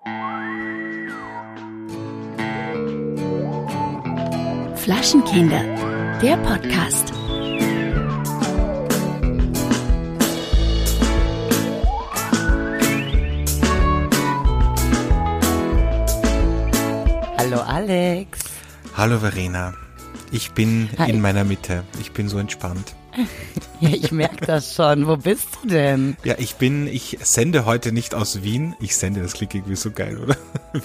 Flaschenkinder, der Podcast. Hallo Alex. Hallo Verena. Ich bin in meiner Mitte. Ich bin so entspannt. Ja, ich merke das schon. Wo bist du denn? Ja, ich sende heute nicht aus Wien. Das klingt irgendwie so geil, oder?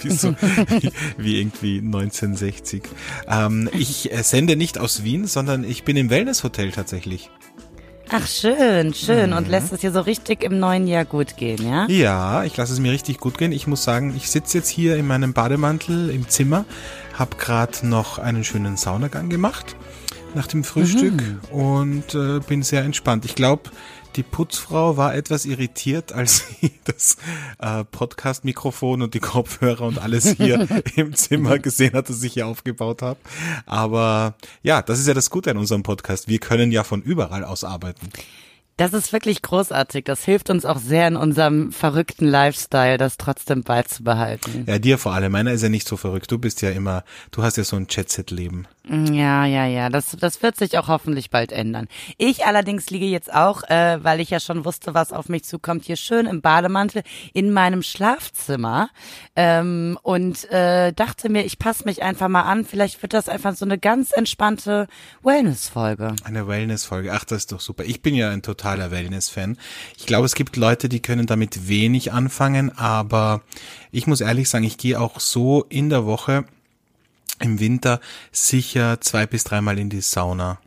wie irgendwie 1960. Ich sende nicht aus Wien, sondern ich bin im Wellnesshotel tatsächlich. Ach, schön, schön. Und lässt es dir so richtig im neuen Jahr gut gehen, ja? Ja, ich lasse es mir richtig gut gehen. Ich muss sagen, ich sitze jetzt hier in meinem Bademantel im Zimmer, habe gerade noch einen schönen Saunagang gemacht nach dem Frühstück und bin sehr entspannt. Ich glaube, die Putzfrau war etwas irritiert, als sie das Podcast-Mikrofon und die Kopfhörer und alles hier im Zimmer gesehen hat, das ich hier aufgebaut habe. Aber ja, das ist ja das Gute an unserem Podcast. Wir können ja von überall aus arbeiten. Das ist wirklich großartig. Das hilft uns auch sehr in unserem verrückten Lifestyle, das trotzdem beizubehalten. Ja, dir vor allem. Meiner ist ja nicht so verrückt. Du hast ja so ein Jet-Set-Leben. Ja. Das wird sich auch hoffentlich bald ändern. Ich allerdings liege jetzt auch, weil ich ja schon wusste, was auf mich zukommt, hier schön im Bademantel in meinem Schlafzimmer und dachte mir, ich passe mich einfach mal an. Vielleicht wird das einfach so eine ganz entspannte Wellness-Folge. Eine Wellness-Folge. Ach, das ist doch super. Ich bin ja ein totaler Wellness-Fan. Ich glaube, es gibt Leute, die können damit wenig anfangen, aber ich muss ehrlich sagen, ich gehe auch so in der Woche im Winter sicher 2 bis 3 Mal in die Sauna.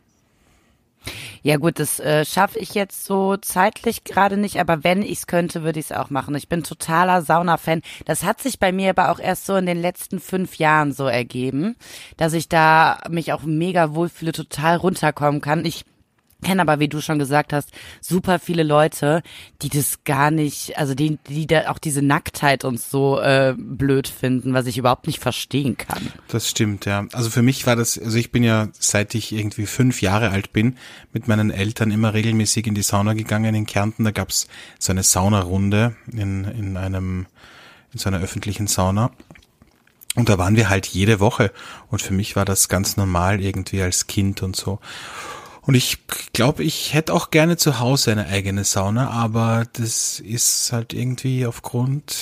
Ja gut, das schaffe ich jetzt so zeitlich gerade nicht, aber wenn ich es könnte, würde ich es auch machen. Ich bin totaler Sauna-Fan. Das hat sich bei mir aber auch erst so in den letzten 5 Jahren so ergeben, dass ich da mich auch mega wohlfühle, total runterkommen kann. Ich kenne aber, wie du schon gesagt hast, super viele Leute, die das gar nicht, also die da auch diese Nacktheit uns so blöd finden, was ich überhaupt nicht verstehen kann. Das stimmt, ja. Also für mich war das, also ich bin ja, seit ich irgendwie 5 Jahre alt bin, mit meinen Eltern immer regelmäßig in die Sauna gegangen in Kärnten. Da gab's so eine Saunarunde in so einer öffentlichen Sauna. Und da waren wir halt jede Woche. Und für mich war das ganz normal irgendwie als Kind und so. Und ich glaube, ich hätte auch gerne zu Hause eine eigene Sauna, aber das ist halt irgendwie aufgrund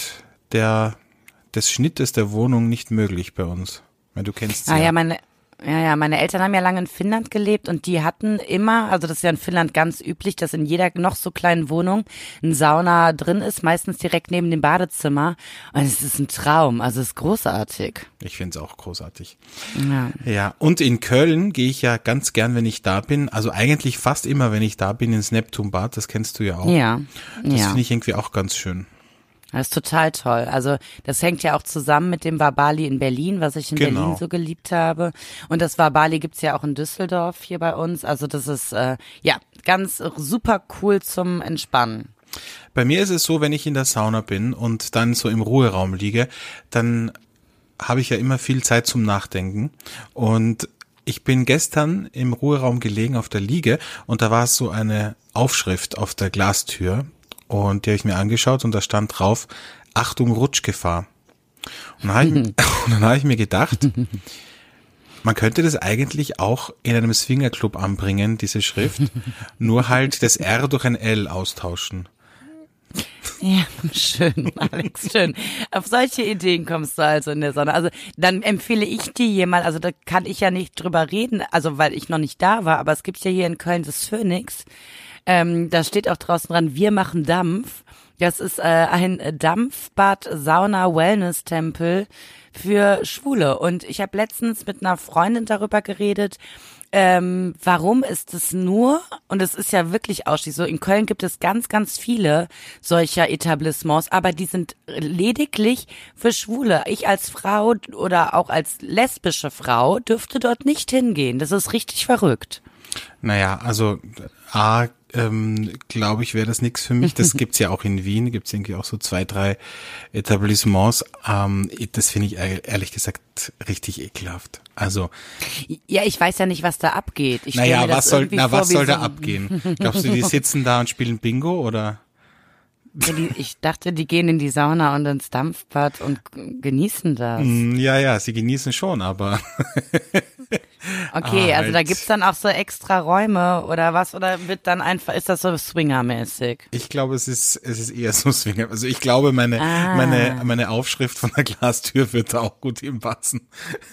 des Schnittes der Wohnung nicht möglich bei uns. Weil du kennst sie ja. Meine Eltern haben ja lange in Finnland gelebt und die hatten immer, also das ist ja in Finnland ganz üblich, dass in jeder noch so kleinen Wohnung ein Sauna drin ist, meistens direkt neben dem Badezimmer. Und es ist ein Traum, also es ist großartig. Ich finde es auch großartig. Ja, und in Köln gehe ich ja ganz gern, wenn ich da bin, also eigentlich fast immer, wenn ich da bin, ins Neptunbad, das kennst du ja auch. Ja. Das finde ich irgendwie auch ganz schön. Das ist total toll. Also das hängt ja auch zusammen mit dem Wabali in Berlin, was ich in Berlin so geliebt habe. Und das Wabali gibt's ja auch in Düsseldorf hier bei uns. Also das ist ganz super cool zum Entspannen. Bei mir ist es so, wenn ich in der Sauna bin und dann so im Ruheraum liege, dann habe ich ja immer viel Zeit zum Nachdenken. Und ich bin gestern im Ruheraum gelegen auf der Liege und da war so eine Aufschrift auf der Glastür. Und die habe ich mir angeschaut und da stand drauf, Achtung, Rutschgefahr. Und dann habe ich mir gedacht, man könnte das eigentlich auch in einem Swingerclub anbringen, diese Schrift, nur halt das R durch ein L austauschen. Ja, schön, Alex, schön. Auf solche Ideen kommst du also in der Sonne. Also dann empfehle ich dir hier mal, also da kann ich ja nicht drüber reden, also weil ich noch nicht da war, aber es gibt ja hier in Köln das Phoenix. Da steht auch draußen dran, wir machen Dampf. Das ist ein Dampfbad-Sauna-Wellness-Tempel für Schwule. Und ich habe letztens mit einer Freundin darüber geredet, warum ist es nur, und es ist ja wirklich ausschließlich so, in Köln gibt es ganz, ganz viele solcher Etablissements, aber die sind lediglich für Schwule. Ich als Frau oder auch als lesbische Frau dürfte dort nicht hingehen. Das ist richtig verrückt. Naja, also glaube ich, wäre das nichts für mich. Das gibt's ja auch in Wien, gibt's irgendwie auch so 2, 3 Etablissements. Das finde ich ehrlich gesagt richtig ekelhaft. Also ja, ich weiß ja nicht, was da abgeht. Was soll da abgehen? Glaubst du, die sitzen da und spielen Bingo oder? Ja, ich dachte, die gehen in die Sauna und ins Dampfbad und genießen das. Ja, sie genießen schon, aber Okay, also da gibt's dann auch so extra Räume oder was? Oder wird dann einfach, ist das so swingermäßig? ich glaube, es ist eher so Swinger. Also ich glaube, meine Aufschrift von der Glastür wird da auch gut hinpassen.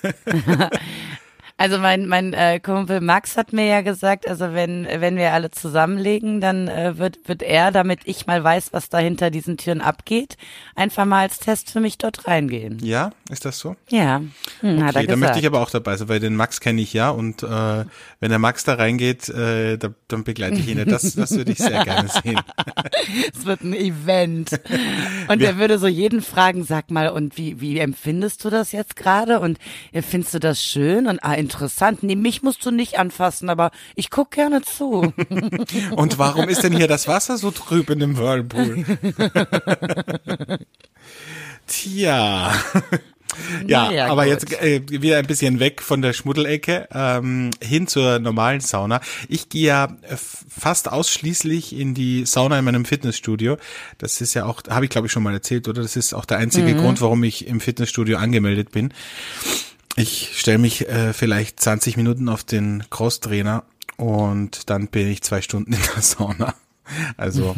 Also mein Kumpel Max hat mir ja gesagt, also wenn wir alle zusammenlegen, dann wird er, damit ich mal weiß, was da hinter diesen Türen abgeht, einfach mal als Test für mich dort reingehen. Ja, ist das so? Ja, hat er Okay, gesagt. da möchte ich aber auch dabei sein, weil den Max kenne ich ja und wenn der Max da reingeht, dann begleite ich ihn. Das würde ich sehr gerne sehen. Es wird ein Event. Und er würde so jeden fragen, sag mal, und wie empfindest du das jetzt gerade? Und findest du das schön? Und interessant. Nee, mich musst du nicht anfassen, aber ich guck gerne zu. Und warum ist denn hier das Wasser so trüb in dem Whirlpool? Tja. Ja, Naja, aber gut. jetzt wieder ein bisschen weg von der Schmuddelecke hin zur normalen Sauna. Ich gehe ja fast ausschließlich in die Sauna in meinem Fitnessstudio. Das ist ja auch, habe ich glaube ich schon mal erzählt, oder? Das ist auch der einzige Grund, warum ich im Fitnessstudio angemeldet bin. Ich stelle mich vielleicht 20 Minuten auf den Crosstrainer und dann bin ich 2 Stunden in der Sauna. Also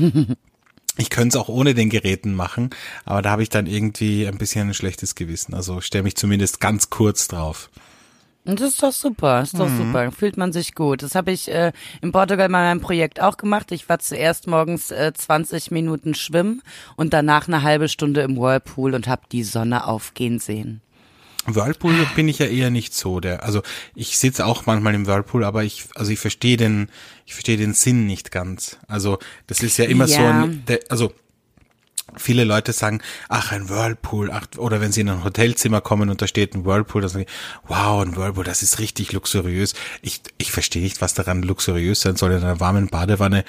ich könnte es auch ohne den Geräten machen, aber da habe ich dann irgendwie ein bisschen ein schlechtes Gewissen. Also stelle mich zumindest ganz kurz drauf. Und das ist doch super, super. Fühlt man sich gut. Das habe ich in Portugal bei meinem Projekt auch gemacht. Ich war zuerst morgens 20 Minuten schwimmen und danach eine halbe Stunde im Whirlpool und habe die Sonne aufgehen sehen. Whirlpool bin ich ja eher nicht so also ich sitze auch manchmal im Whirlpool, aber ich verstehe den Sinn nicht ganz. Also das ist ja immer so also viele Leute sagen, ach, ein Whirlpool, oder wenn sie in ein Hotelzimmer kommen und da steht ein Whirlpool, dann sagen die, wow, ein Whirlpool, das ist richtig luxuriös. Ich verstehe nicht, was daran luxuriös sein soll, in einer warmen Badewanne,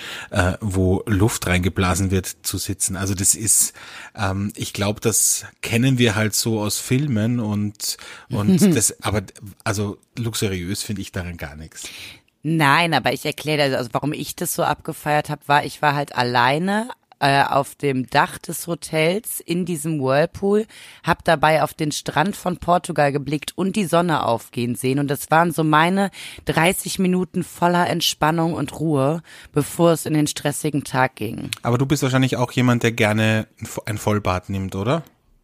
wo Luft reingeblasen wird, zu sitzen. Also das ist, ich glaube, das kennen wir halt so aus Filmen und das, aber also luxuriös finde ich daran gar nichts. Nein, aber ich erkläre, also warum ich das so abgefeiert habe, ich war halt alleine auf dem Dach des Hotels in diesem Whirlpool, hab dabei auf den Strand von Portugal geblickt und die Sonne aufgehen sehen. Und das waren so meine 30 Minuten voller Entspannung und Ruhe, bevor es in den stressigen Tag ging. Aber du bist wahrscheinlich auch jemand, der gerne ein Vollbad nimmt, oder?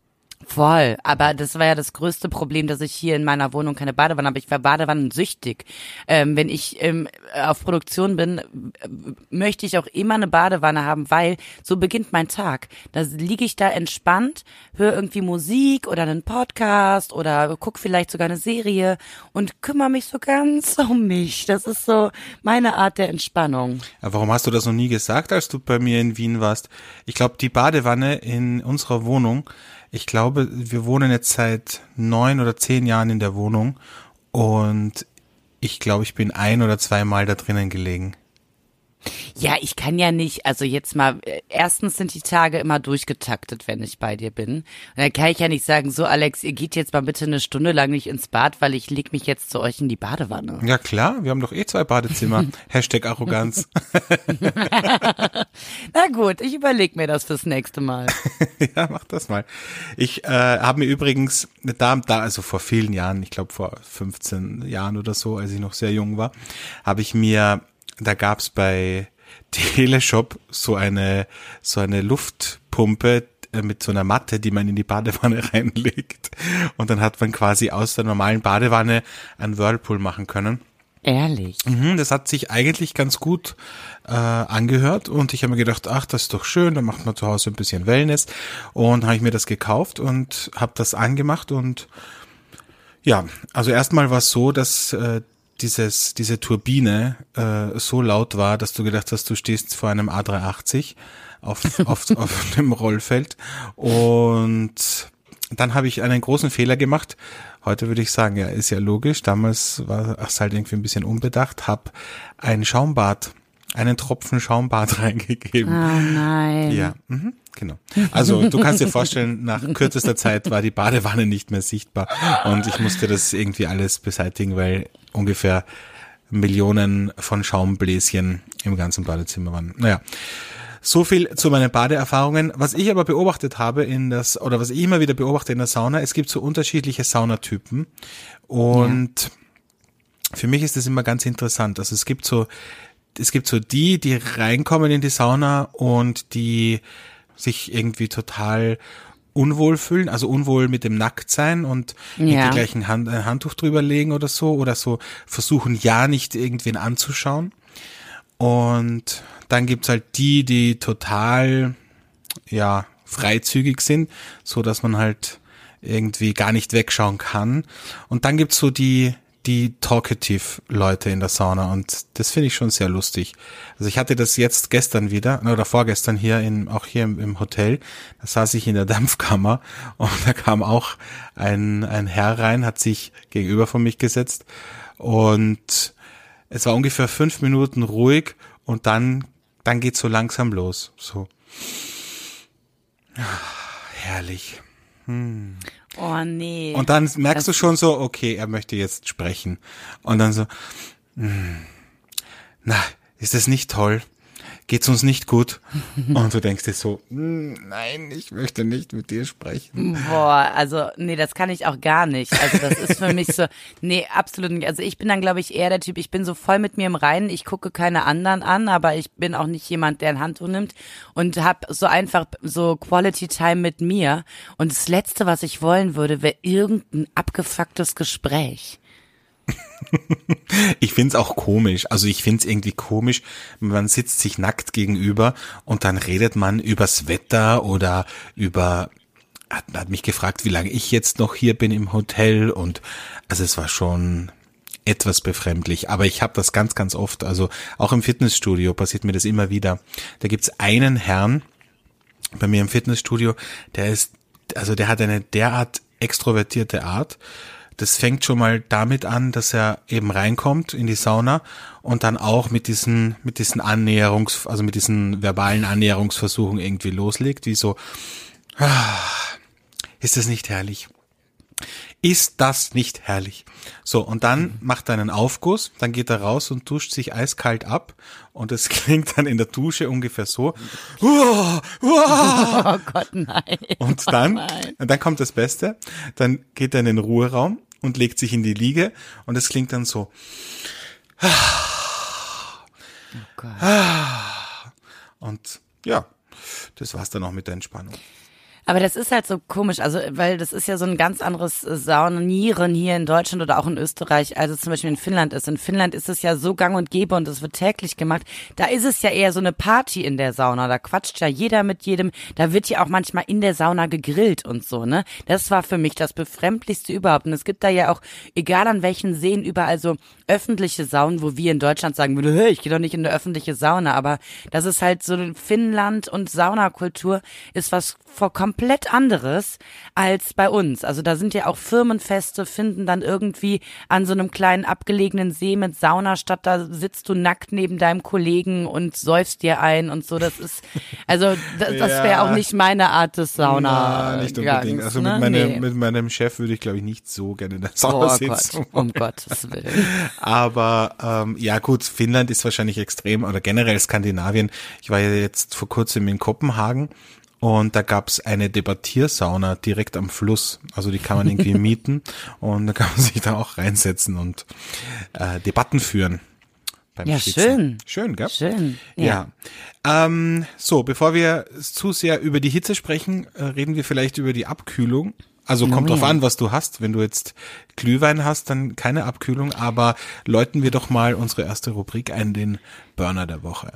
Voll, aber das war ja das größte Problem, dass ich hier in meiner Wohnung keine Badewanne habe. Ich war badewannensüchtig. Wenn ich auf Produktion bin, möchte ich auch immer eine Badewanne haben, weil so beginnt mein Tag. Da liege ich da entspannt, höre irgendwie Musik oder einen Podcast oder gucke vielleicht sogar eine Serie und kümmere mich so ganz um mich. Das ist so meine Art der Entspannung. Warum hast du das noch nie gesagt, als du bei mir in Wien warst? Ich glaube, die Badewanne in unserer Wohnung, ich glaube, wir wohnen jetzt seit 9 oder 10 Jahren in der Wohnung und ich glaube, ich bin 1 oder 2 Mal da drinnen gelegen. Ja, ich kann ja nicht, also jetzt mal, erstens sind die Tage immer durchgetaktet, wenn ich bei dir bin. Und dann kann ich ja nicht sagen, so Alex, ihr geht jetzt mal bitte eine Stunde lang nicht ins Bad, weil ich leg mich jetzt zu euch in die Badewanne. Ja klar, wir haben doch 2 Badezimmer. Hashtag Arroganz. Na gut, ich überleg mir das fürs nächste Mal. Ja, mach das mal. Ich habe mir übrigens also vor vielen Jahren, ich glaube vor 15 Jahren oder so, als ich noch sehr jung war, da gab's bei Teleshop so eine Luftpumpe mit so einer Matte, die man in die Badewanne reinlegt. Und dann hat man quasi aus der normalen Badewanne einen Whirlpool machen können. Ehrlich? Das hat sich eigentlich ganz gut angehört und ich habe mir gedacht, ach, das ist doch schön, dann macht man zu Hause ein bisschen Wellness. Und habe ich mir das gekauft und habe das angemacht und ja, also erstmal war es so, dass diese Turbine so laut war, dass du gedacht hast, du stehst vor einem A380 auf dem Rollfeld. Und dann habe ich einen großen Fehler gemacht. Heute würde ich sagen, ja, ist ja logisch. Damals war es halt irgendwie ein bisschen unbedacht. Hab einen Tropfen Schaumbad reingegeben. Oh nein. Ja, genau. Also du kannst dir vorstellen, nach kürzester Zeit war die Badewanne nicht mehr sichtbar und ich musste das irgendwie alles beseitigen, weil ungefähr Millionen von Schaumbläschen im ganzen Badezimmer waren. Naja, So viel zu meinen Badeerfahrungen. Was ich aber beobachtet habe was ich immer wieder beobachte in der Sauna, es gibt so unterschiedliche Saunatypen und für mich ist das immer ganz interessant. Also es gibt so die reinkommen in die Sauna und die sich irgendwie total unwohl fühlen, also unwohl mit dem Nacktsein und irgendwie gleich ein Handtuch drüber legen oder so versuchen nicht irgendwen anzuschauen. Und dann gibt's halt die total, freizügig sind, so dass man halt irgendwie gar nicht wegschauen kann. Und dann gibt's so die talkative Leute in der Sauna und das finde ich schon sehr lustig. Also ich hatte das jetzt gestern wieder, oder vorgestern auch hier im Hotel, da saß ich in der Dampfkammer und da kam auch ein Herr rein, hat sich gegenüber von mich gesetzt und es war ungefähr 5 Minuten ruhig und dann geht's so langsam los. So. Herrlich. Oh nee. Und dann merkst du schon so, okay, er möchte jetzt sprechen. Und dann so, ist das nicht toll? Geht's uns nicht gut? Und du denkst dir so, nein, ich möchte nicht mit dir sprechen. Boah, also nee, das kann ich auch gar nicht. Also das ist für mich so, nee, absolut nicht. Also ich bin dann, glaube ich, eher der Typ, ich bin so voll mit mir im Reinen, ich gucke keine anderen an, aber ich bin auch nicht jemand, der ein Handtuch nimmt und hab so einfach so Quality Time mit mir. Und das Letzte, was ich wollen würde, wäre irgendein abgefucktes Gespräch. Ich find's auch komisch. Also ich find's irgendwie komisch, man sitzt sich nackt gegenüber und dann redet man übers Wetter oder hat mich gefragt, wie lange ich jetzt noch hier bin im Hotel und also es war schon etwas befremdlich, aber ich habe das ganz, ganz oft, also auch im Fitnessstudio passiert mir das immer wieder. Da gibt's einen Herrn bei mir im Fitnessstudio, der hat eine derart extrovertierte Art. Das fängt schon mal damit an, dass er eben reinkommt in die Sauna und dann auch mit diesen mit diesen verbalen Annäherungsversuchen irgendwie loslegt, wie so, ist das nicht herrlich? Ist das nicht herrlich? So, und dann macht er einen Aufguss, dann geht er raus und duscht sich eiskalt ab und es klingt dann in der Dusche ungefähr so. Oh Gott, nein. Und dann kommt das Beste, dann geht er in den Ruheraum und legt sich in die Liege und es klingt dann so. Oh Gott. Und ja, das war's dann auch mit der Entspannung. Aber das ist halt so komisch, also weil das ist ja so ein ganz anderes Saunieren hier in Deutschland oder auch in Österreich, als es zum Beispiel in Finnland ist. In Finnland ist es ja so gang und gäbe und es wird täglich gemacht. Da ist es ja eher so eine Party in der Sauna, da quatscht ja jeder mit jedem, da wird ja auch manchmal in der Sauna gegrillt und so, ne? Das war für mich das Befremdlichste überhaupt. Und es gibt da ja auch, egal an welchen Seen, überall so öffentliche Saunen, wo wir in Deutschland sagen würden, hey, ich gehe doch nicht in eine öffentliche Sauna, aber das ist halt so Finnland und Saunakultur ist was komplett anderes als bei uns. Also da sind ja auch Firmenfeste, finden dann irgendwie an so einem kleinen abgelegenen See mit Sauna statt. Da sitzt du nackt neben deinem Kollegen und säufst dir ein und so. Das ist, also das wäre auch nicht meine Art des Sauna. Na, nicht unbedingt. Also mit meinem Chef würde ich, glaube ich, nicht so gerne in der Sauna sitzen. Gott, um Gottes Willen. Aber ja gut, Finnland ist wahrscheinlich extrem oder generell Skandinavien. Ich war ja jetzt vor kurzem in Kopenhagen. Und da gab's eine Debattiersauna direkt am Fluss. Also die kann man irgendwie mieten und da kann man sich da auch reinsetzen und Debatten führen. Beim Schwitzen. Schön. Schön, gell? Schön. Ja. So, bevor wir zu sehr über die Hitze sprechen, reden wir vielleicht über die Abkühlung. Also kommt drauf an, was du hast. Wenn du jetzt Glühwein hast, dann keine Abkühlung. Aber läuten wir doch mal unsere erste Rubrik ein, den Burner der Woche.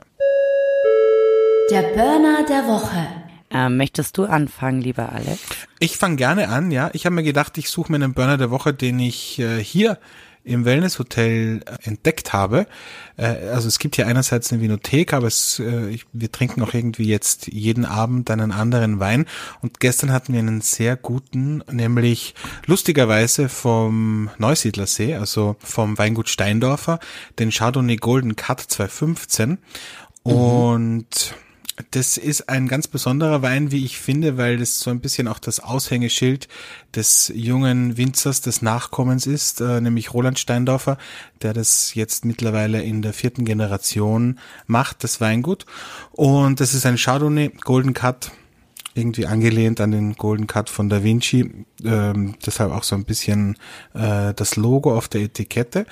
Der Burner der Woche. Möchtest du anfangen, lieber Alex? Ich fange gerne an, ja. Ich habe mir gedacht, ich suche mir einen Burner der Woche, den ich hier im Wellnesshotel entdeckt habe. Also es gibt hier einerseits eine Vinothek, aber wir trinken auch irgendwie jetzt jeden Abend einen anderen Wein. Und gestern hatten wir einen sehr guten, nämlich lustigerweise vom Neusiedlersee, also vom Weingut Steindorfer, den Chardonnay Golden Cut 2015. Und Das ist ein ganz besonderer Wein, wie ich finde, weil das so ein bisschen auch das Aushängeschild des jungen Winzers des Nachkommens ist, nämlich Roland Steindorfer, der das jetzt mittlerweile in der 4. Generation macht, das Weingut. Und das ist ein Chardonnay Golden Cut, irgendwie angelehnt an den Golden Cut von Da Vinci, deshalb auch so ein bisschen das Logo auf der Etikette.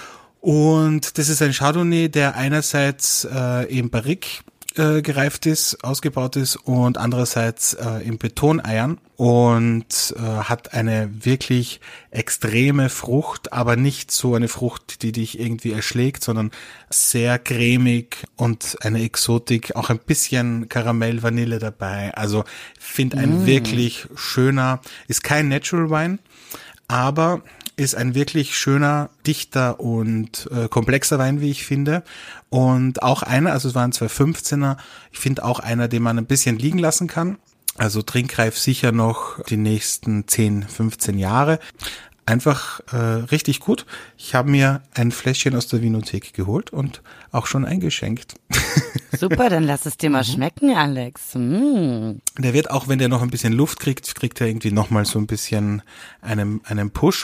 Und das ist ein Chardonnay, der einerseits im Barrique gereift ist, ausgebaut ist und andererseits in Betoneiern und hat eine wirklich extreme Frucht, aber nicht so eine Frucht, die dich irgendwie erschlägt, sondern sehr cremig und eine Exotik, auch ein bisschen Karamell, Vanille dabei. Also finde ein wirklich schöner, ist kein Natural Wine, aber ist ein wirklich schöner, dichter und komplexer Wein, wie ich finde. Und auch einer, also es waren 2,15er, ich finde auch einer, den man ein bisschen liegen lassen kann. Also trinkreif sicher noch die nächsten 10, 15 Jahre. Einfach richtig gut. Ich habe mir ein Fläschchen aus der Winothek geholt und auch schon eingeschenkt. Super, dann lass es dir mal schmecken, Alex. Der wird auch, wenn der noch ein bisschen Luft kriegt, kriegt er irgendwie nochmal so ein bisschen einen Push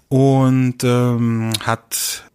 und hat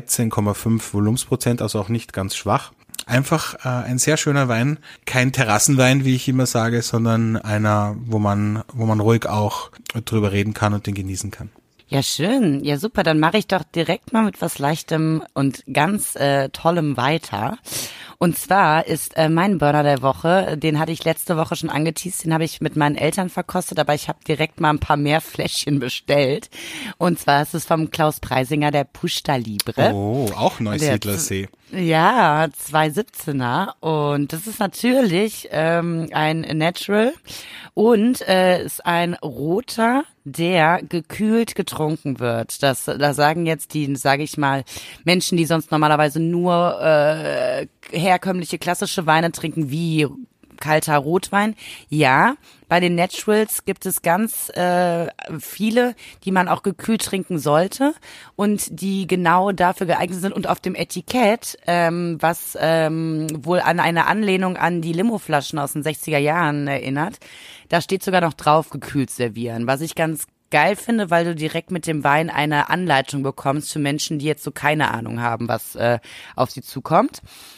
13,5 Volumensprozent, also auch nicht ganz schwach. Einfach ein sehr schöner Wein, kein Terrassenwein, wie ich immer sage, sondern einer, wo man ruhig auch drüber reden kann und den genießen kann. Ja, schön. Ja, super. Dann mache ich doch direkt mal mit was Leichtem und ganz Tollem weiter. Und zwar ist mein Burner der Woche, den hatte ich letzte Woche schon angeteast, den habe ich mit meinen Eltern verkostet, aber ich habe direkt mal ein paar mehr Fläschchen bestellt. Und zwar ist es vom Klaus Preisinger, der Pusta Libre. Oh, auch Neusiedlersee. Ja, 2,17er. Und das ist natürlich ein Natural und ist ein roter, der gekühlt getrunken wird. Da sagen jetzt die, sage ich mal, Menschen, die sonst normalerweise nur herkömmliche klassische Weine trinken, wie kalter Rotwein. Ja, bei den Naturals gibt es ganz viele, die man auch gekühlt trinken sollte und die genau dafür geeignet sind. Und auf dem Etikett, was wohl an eine Anlehnung an die Limoflaschen aus den 60er Jahren erinnert, da steht sogar noch drauf, gekühlt servieren, was ich ganz geil finde, weil du direkt mit dem Wein eine Anleitung bekommst für Menschen, die jetzt so keine Ahnung haben, was auf sie zukommt.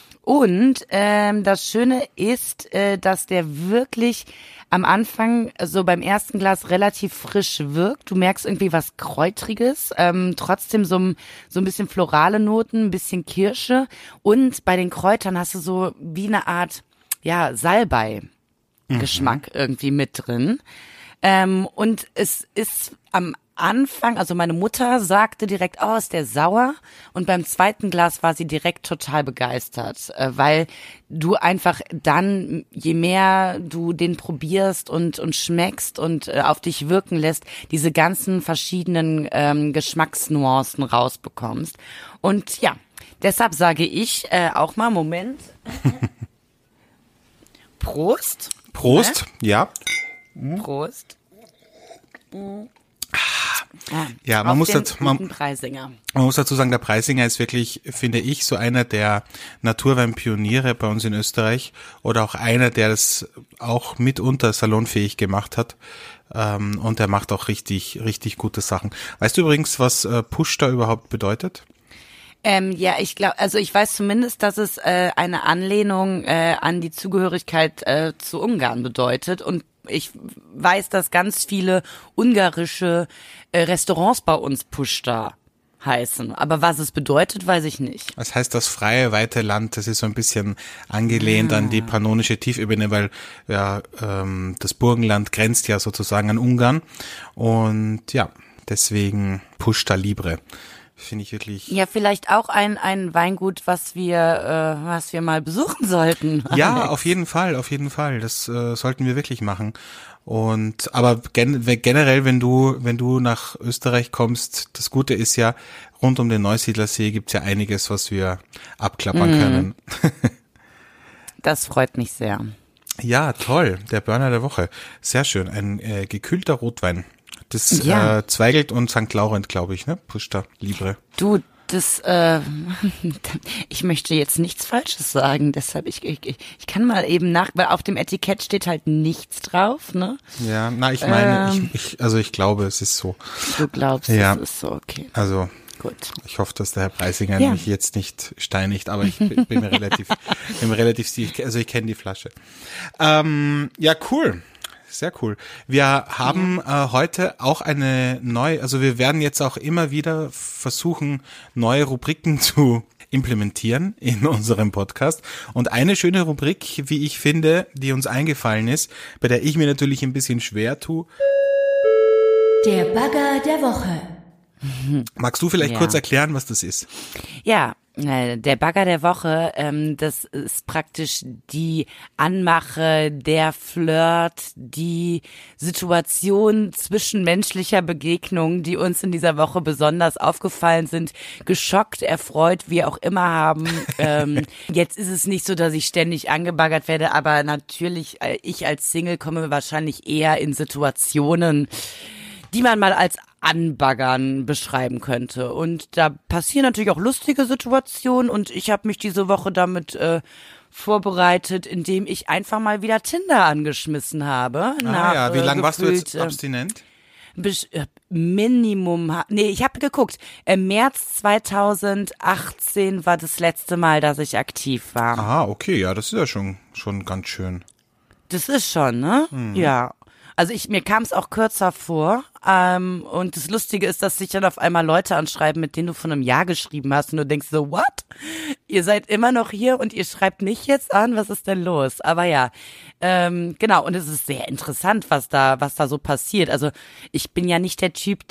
Und das Schöne ist, dass der wirklich am Anfang so beim ersten Glas relativ frisch wirkt. Du merkst irgendwie was Kräutriges, trotzdem so ein bisschen florale Noten, ein bisschen Kirsche. Und bei den Kräutern hast du so wie eine Art, ja, Salbei-Geschmack irgendwie mit drin. Und es ist am Anfang, also meine Mutter sagte direkt, oh, ist der sauer? Und beim zweiten Glas war sie direkt total begeistert, weil du einfach dann, je mehr du den probierst und schmeckst und auf dich wirken lässt, diese ganzen verschiedenen Geschmacksnuancen rausbekommst. Und ja, deshalb sage ich auch mal, Moment. Prost. Prost, ja. Prost. Ja, man muss dazu sagen, der Preisinger ist wirklich, finde ich, so einer der Naturweinpioniere bei uns in Österreich oder auch einer, der das auch mitunter salonfähig gemacht hat. Und er macht auch richtig, richtig gute Sachen. Weißt du übrigens, was Pusta überhaupt bedeutet? Ja, ich glaube, also ich weiß zumindest, dass es eine Anlehnung an die Zugehörigkeit zu Ungarn bedeutet und ich weiß, dass ganz viele ungarische Restaurants bei uns Pusta heißen. Aber was es bedeutet, weiß ich nicht. Das heißt, das freie, weite Land, das ist so ein bisschen angelehnt an die pannonische Tiefebene, weil ja das Burgenland grenzt ja sozusagen an Ungarn. Und ja, deswegen Pusta Libre. Finde ich wirklich. Ja, vielleicht auch ein Weingut, was wir mal besuchen sollten. Ja, Alex. auf jeden Fall. Das sollten wir wirklich machen. Und aber generell, wenn du nach Österreich kommst, das Gute ist ja, rund um den Neusiedlersee gibt's ja einiges, was wir abklappern können. Das freut mich sehr. Ja, toll. Der Burner der Woche. Sehr schön. Ein gekühlter Rotwein. Das Ja. Zweigelt und St. Laurent, glaube ich, ne? Pusta Libre. Du, Das, ich möchte jetzt nichts Falsches sagen, deshalb ich kann mal eben weil auf dem Etikett steht halt nichts drauf, ne? Ja, na, ich meine, ich glaube, es ist so. Du glaubst, ja. Es ist so, okay. Also, gut. Ich hoffe, dass der Herr Preisinger mich jetzt nicht steinigt, aber ich bin mir relativ sicher, also ich kenne die Flasche. Ja, cool. Sehr cool. Wir haben heute auch also wir werden jetzt auch immer wieder versuchen, neue Rubriken zu implementieren in unserem Podcast. Und eine schöne Rubrik, wie ich finde, die uns eingefallen ist, bei der ich mir natürlich ein bisschen schwer tue. Der Bagger der Woche. Magst du vielleicht kurz erklären, was das ist? Ja, der Bagger der Woche, das ist praktisch die Anmache, der Flirt, die Situation zwischenmenschlicher Begegnungen, die uns in dieser Woche besonders aufgefallen sind, geschockt, erfreut, wie auch immer haben. Jetzt ist es nicht so, dass ich ständig angebaggert werde, aber natürlich, ich als Single komme wahrscheinlich eher in Situationen, die man mal als Anbaggern beschreiben könnte. Und da passieren natürlich auch lustige Situationen und ich habe mich diese Woche damit vorbereitet, indem ich einfach mal wieder Tinder angeschmissen habe. Wie lange warst du jetzt abstinent? Ich habe geguckt. Im März 2018 war das letzte Mal, dass ich aktiv war. Ah, okay, ja, das ist ja schon ganz schön. Das ist schon, ne? Mhm. Ja. Also mir kam es auch kürzer vor. Und das Lustige ist, dass sich dann auf einmal Leute anschreiben, mit denen du von einem Jahr geschrieben hast und du denkst so, what? Ihr seid immer noch hier und ihr schreibt nicht jetzt an? Was ist denn los? Aber ja, genau. Und es ist sehr interessant, was da so passiert. Also ich bin ja nicht der Typ,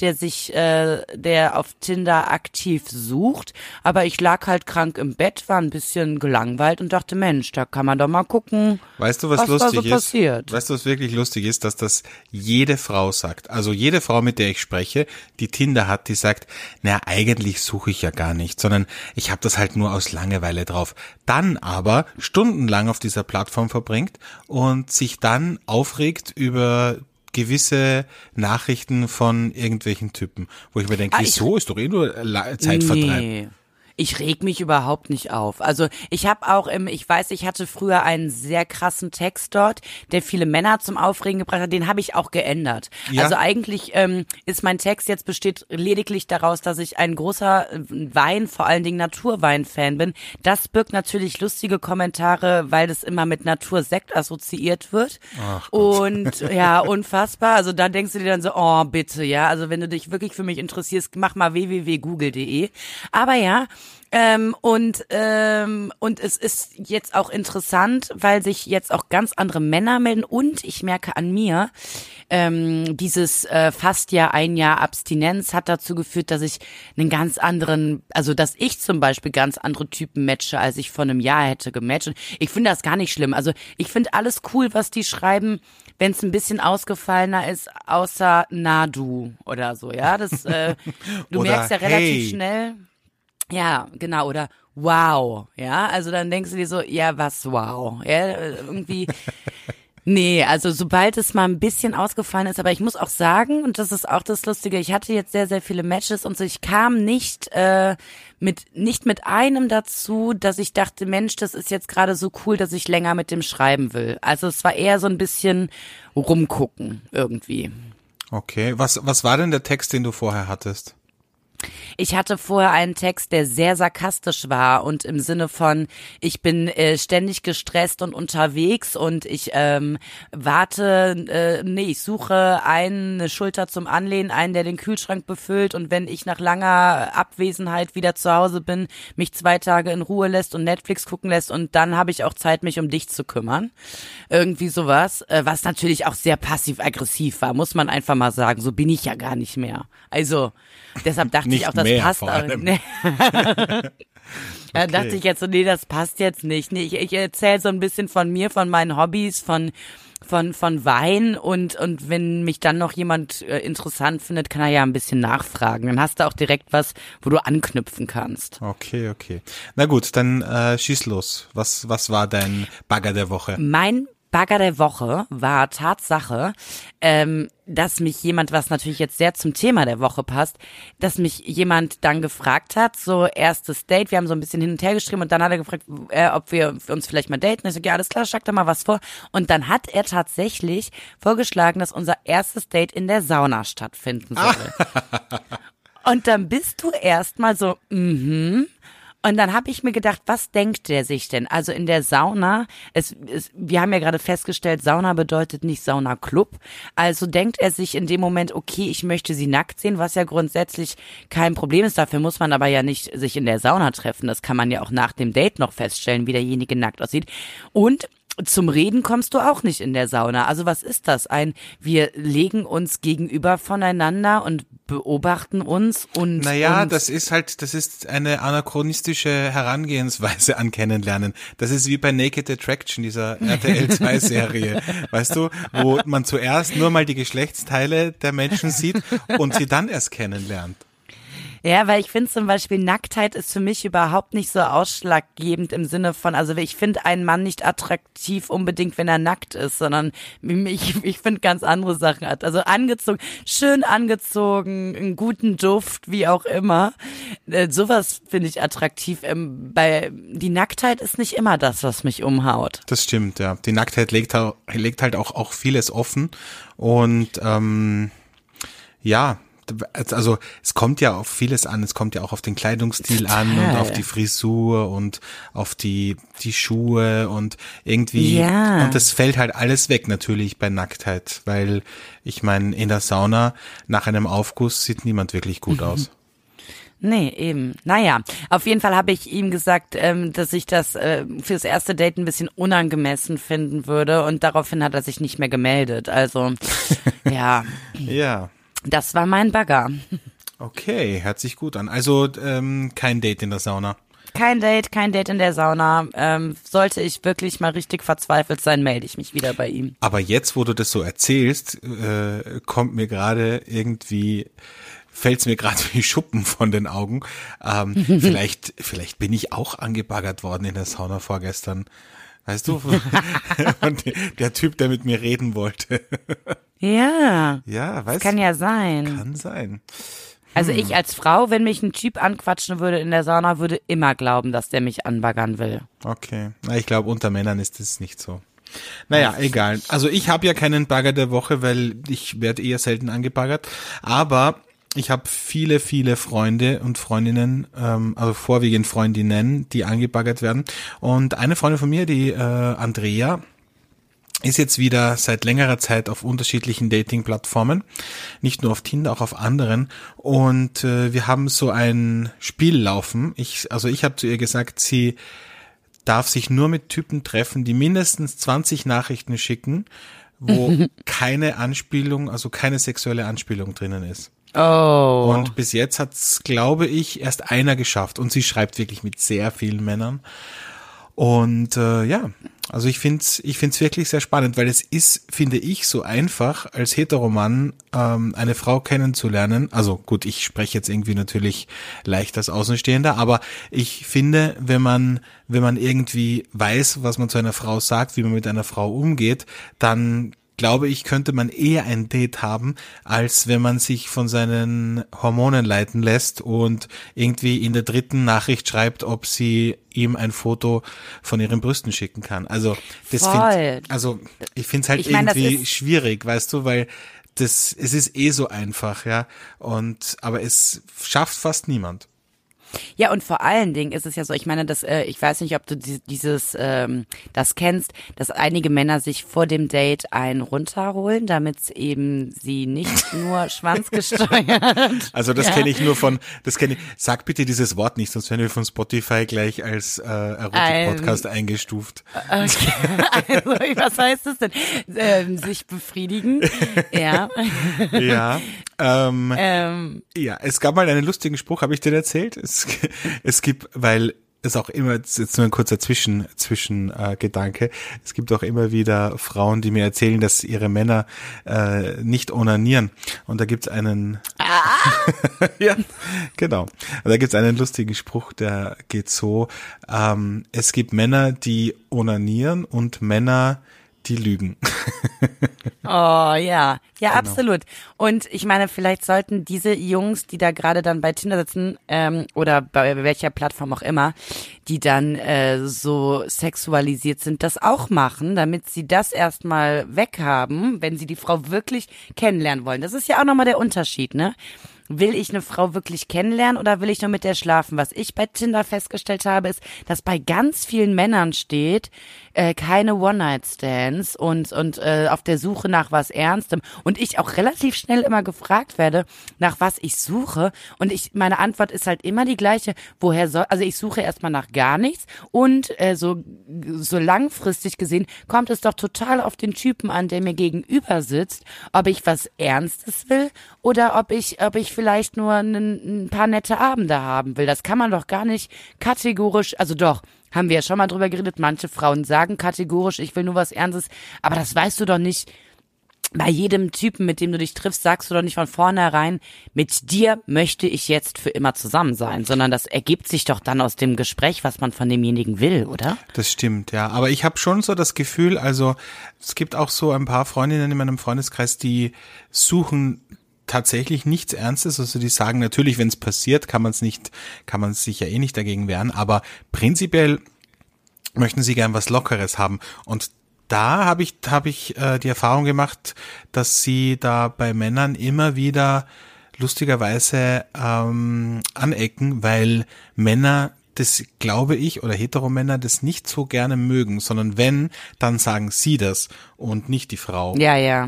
der auf Tinder aktiv sucht, aber ich lag halt krank im Bett, war ein bisschen gelangweilt und dachte, Mensch, da kann man doch mal gucken, weißt du, was lustig da so passiert. Weißt du, was wirklich lustig ist, dass das jede Frau sagt. Also jede Frau, mit der ich spreche, die Tinder hat, die sagt, eigentlich suche ich ja gar nicht, sondern ich habe das halt nur aus Langeweile drauf. Dann aber stundenlang auf dieser Plattform verbringt und sich dann aufregt über gewisse Nachrichten von irgendwelchen Typen, wo ich mir denke, wieso, ist doch eh nur Zeitvertreib. Nee. Ich reg mich überhaupt nicht auf. Also ich habe auch ich hatte früher einen sehr krassen Text dort, der viele Männer zum Aufregen gebracht hat, den habe ich auch geändert. Ja. Also eigentlich ist mein Text jetzt besteht lediglich daraus, dass ich ein großer Wein, vor allen Dingen Naturwein-Fan bin. Das birgt natürlich lustige Kommentare, weil das immer mit Natursekt assoziiert wird. Ach Gott. Und ja, unfassbar. Also da denkst du dir dann so, oh bitte, ja, also wenn du dich wirklich für mich interessierst, mach mal www.google.de. Aber ja, und es ist jetzt auch interessant, weil sich jetzt auch ganz andere Männer melden und ich merke an mir, dieses fast ein Jahr Abstinenz hat dazu geführt, dass ich dass ich zum Beispiel ganz andere Typen matche, als ich vor einem Jahr hätte gematcht. Und ich finde das gar nicht schlimm. Also ich finde alles cool, was die schreiben, wenn es ein bisschen ausgefallener ist, außer du oder so, ja. Das du oder merkst ja relativ hey. Schnell. Ja, genau, oder wow, ja, also dann denkst du dir so, ja, was wow, ja, irgendwie, nee, also sobald es mal ein bisschen ausgefallen ist, aber ich muss auch sagen, und das ist auch das Lustige, ich hatte jetzt sehr, sehr viele Matches und so, ich kam nicht mit einem dazu, dass ich dachte, Mensch, das ist jetzt gerade so cool, dass ich länger mit dem schreiben will. Also es war eher so ein bisschen rumgucken irgendwie. Okay, was war denn der Text, den du vorher hattest? Ich hatte vorher einen Text, der sehr sarkastisch war und im Sinne von, ich bin ständig gestresst und unterwegs und ich ich suche eine Schulter zum Anlehnen, einen, der den Kühlschrank befüllt und wenn ich nach langer Abwesenheit wieder zu Hause bin, mich 2 Tage in Ruhe lässt und Netflix gucken lässt und dann habe ich auch Zeit, mich um dich zu kümmern. Irgendwie sowas, was natürlich auch sehr passiv-aggressiv war, muss man einfach mal sagen. So bin ich ja gar nicht mehr. Also, deshalb dachte ich auch, das passt auch. Nee. Da dachte ich jetzt so, nee, das passt jetzt nicht. Nee, ich erzähle so ein bisschen von mir, von meinen Hobbys, von Wein und wenn mich dann noch jemand interessant findet, kann er ja ein bisschen nachfragen. Dann hast du auch direkt was, wo du anknüpfen kannst. Okay. Na gut, dann schieß los. Was war dein Bagger der Woche? Mein Bagger der Woche war Tatsache, dass mich jemand, was natürlich jetzt sehr zum Thema der Woche passt, dass mich jemand dann gefragt hat, so erstes Date, wir haben so ein bisschen hin und her geschrieben und dann hat er gefragt, ob wir uns vielleicht mal daten. Ich so, ja, alles klar, schlag da mal was vor. Und dann hat er tatsächlich vorgeschlagen, dass unser erstes Date in der Sauna stattfinden soll. Und dann bist du erstmal so, Und dann habe ich mir gedacht, was denkt der sich denn? Also in der Sauna, wir haben ja gerade festgestellt, Sauna bedeutet nicht Saunaclub. Also denkt er sich in dem Moment, okay, ich möchte sie nackt sehen, was ja grundsätzlich kein Problem ist. Dafür muss man aber ja nicht sich in der Sauna treffen. Das kann man ja auch nach dem Date noch feststellen, wie derjenige nackt aussieht. Und zum Reden kommst du auch nicht in der Sauna. Also was ist das? Wir legen uns gegenüber voneinander und beobachten uns und... Naja, das ist eine anachronistische Herangehensweise an Kennenlernen. Das ist wie bei Naked Attraction, dieser RTL 2 Serie, weißt du, wo man zuerst nur mal die Geschlechtsteile der Menschen sieht und sie dann erst kennenlernt. Ja, weil ich finde zum Beispiel, Nacktheit ist für mich überhaupt nicht so ausschlaggebend im Sinne von, also ich finde einen Mann nicht attraktiv unbedingt, wenn er nackt ist, sondern ich finde ganz andere Sachen. Also angezogen, schön angezogen, einen guten Duft, wie auch immer. Sowas finde ich attraktiv. Die Nacktheit ist nicht immer das, was mich umhaut. Das stimmt, ja. Die Nacktheit legt halt auch vieles offen und ja, also es kommt ja auf vieles an, es kommt ja auch auf den Kleidungsstil an und auf die Frisur und auf die Schuhe und irgendwie, und das fällt halt alles weg natürlich bei Nacktheit, weil ich meine, in der Sauna nach einem Aufguss sieht niemand wirklich gut aus. Nee, eben. Naja, auf jeden Fall habe ich ihm gesagt, dass ich das fürs erste Date ein bisschen unangemessen finden würde und daraufhin hat er sich nicht mehr gemeldet. Also, ja. Ja. Das war mein Bagger. Okay, hört sich gut an. Also kein Date in der Sauna. Kein Date in der Sauna. Sollte ich wirklich mal richtig verzweifelt sein, melde ich mich wieder bei ihm. Aber jetzt, wo du das so erzählst, fällt's mir gerade wie Schuppen von den Augen. Vielleicht bin ich auch angebaggert worden in der Sauna vorgestern. Weißt du? Und der Typ, der mit mir reden wollte. Ja. Ja, weißt du? Kann ja sein. Kann sein. Also ich als Frau, wenn mich ein Typ anquatschen würde in der Sauna, würde immer glauben, dass der mich anbaggern will. Okay. Na, ich glaube, unter Männern ist das nicht so. Naja, egal. Also ich habe ja keinen Bagger der Woche, weil ich werde eher selten angebaggert. Aber ich habe viele, viele Freunde und Freundinnen, also vorwiegend Freundinnen, die angebaggert werden. Und eine Freundin von mir, die Andrea, ist jetzt wieder seit längerer Zeit auf unterschiedlichen Dating-Plattformen, nicht nur auf Tinder, auch auf anderen. Und wir haben so ein Spiel laufen. Ich habe zu ihr gesagt, sie darf sich nur mit Typen treffen, die mindestens 20 Nachrichten schicken, wo keine Anspielung, also keine sexuelle Anspielung drinnen ist. Oh. Und bis jetzt hat's, glaube ich, erst einer geschafft. Und sie schreibt wirklich mit sehr vielen Männern. Und also ich find's wirklich sehr spannend, weil es ist, finde ich, so einfach als Heteromann eine Frau kennenzulernen. Also gut, ich spreche jetzt irgendwie natürlich leicht als Außenstehender, aber ich finde, wenn man irgendwie weiß, was man zu einer Frau sagt, wie man mit einer Frau umgeht, dann glaube ich, könnte man eher ein Date haben, als wenn man sich von seinen Hormonen leiten lässt und irgendwie in der dritten Nachricht schreibt, ob sie ihm ein Foto von ihren Brüsten schicken kann. Also ich finde es halt irgendwie schwierig, weißt du, weil es ist eh so einfach, ja. Aber es schafft fast niemand. Ja, und vor allen Dingen ist es ja so, ich meine, ich weiß nicht, ob du das kennst, dass einige Männer sich vor dem Date einen runterholen, damit eben sie nicht nur schwanzgesteuert. Also das kenne ich nur sag bitte dieses Wort nicht, sonst werden wir von Spotify gleich als Erotik-Podcast eingestuft. Okay. Also, was heißt das denn? Sich befriedigen? Ja. Ja. Ja, es gab mal einen lustigen Spruch, habe ich dir erzählt? Es gibt, weil es auch immer, jetzt nur ein kurzer Zwischengedanke, es gibt auch immer wieder Frauen, die mir erzählen, dass ihre Männer nicht onanieren. Und da gibt's einen ja, genau. Und da gibt's einen lustigen Spruch, der geht so, es gibt Männer, die onanieren und Männer, Die lügen. Oh ja, ja, Genau. absolut. Und ich meine, vielleicht sollten diese Jungs, die da gerade dann bei Tinder sitzen, oder bei welcher Plattform auch immer, die dann so sexualisiert sind, das auch machen, damit sie das erstmal weghaben, wenn sie die Frau wirklich kennenlernen wollen. Das ist ja auch nochmal der Unterschied, ne? Will ich eine Frau wirklich kennenlernen oder will ich nur mit der schlafen? Was ich bei Tinder festgestellt habe, ist, dass bei ganz vielen Männern steht, keine One-Night-Stands und auf der Suche nach was Ernstem. Und ich auch relativ schnell immer gefragt werde, nach was ich suche. Und meine Antwort ist halt immer die gleiche. Also ich suche erstmal nach gar nichts. Und so langfristig gesehen kommt es doch total auf den Typen an, der mir gegenüber sitzt, ob ich was Ernstes will oder ob ich vielleicht nur ein paar nette Abende haben will. Das kann man doch gar nicht kategorisch, also doch, haben wir ja schon mal drüber geredet, manche Frauen sagen kategorisch, ich will nur was Ernstes, aber das weißt du doch nicht. Bei jedem Typen, mit dem du dich triffst, sagst du doch nicht von vornherein, mit dir möchte ich jetzt für immer zusammen sein, sondern das ergibt sich doch dann aus dem Gespräch, was man von demjenigen will, oder? Das stimmt, ja. Aber ich habe schon so das Gefühl, also es gibt auch so ein paar Freundinnen in meinem Freundeskreis, die suchen tatsächlich nichts Ernstes, also die sagen natürlich, wenn es passiert, kann man sich ja eh nicht dagegen wehren, aber prinzipiell möchten sie gern was Lockeres haben und da habe ich die Erfahrung gemacht, dass sie da bei Männern immer wieder lustigerweise anecken, weil Männer das, glaube ich, oder Heteromänner das nicht so gerne mögen, sondern wenn, dann sagen sie das und nicht die Frau. Ja.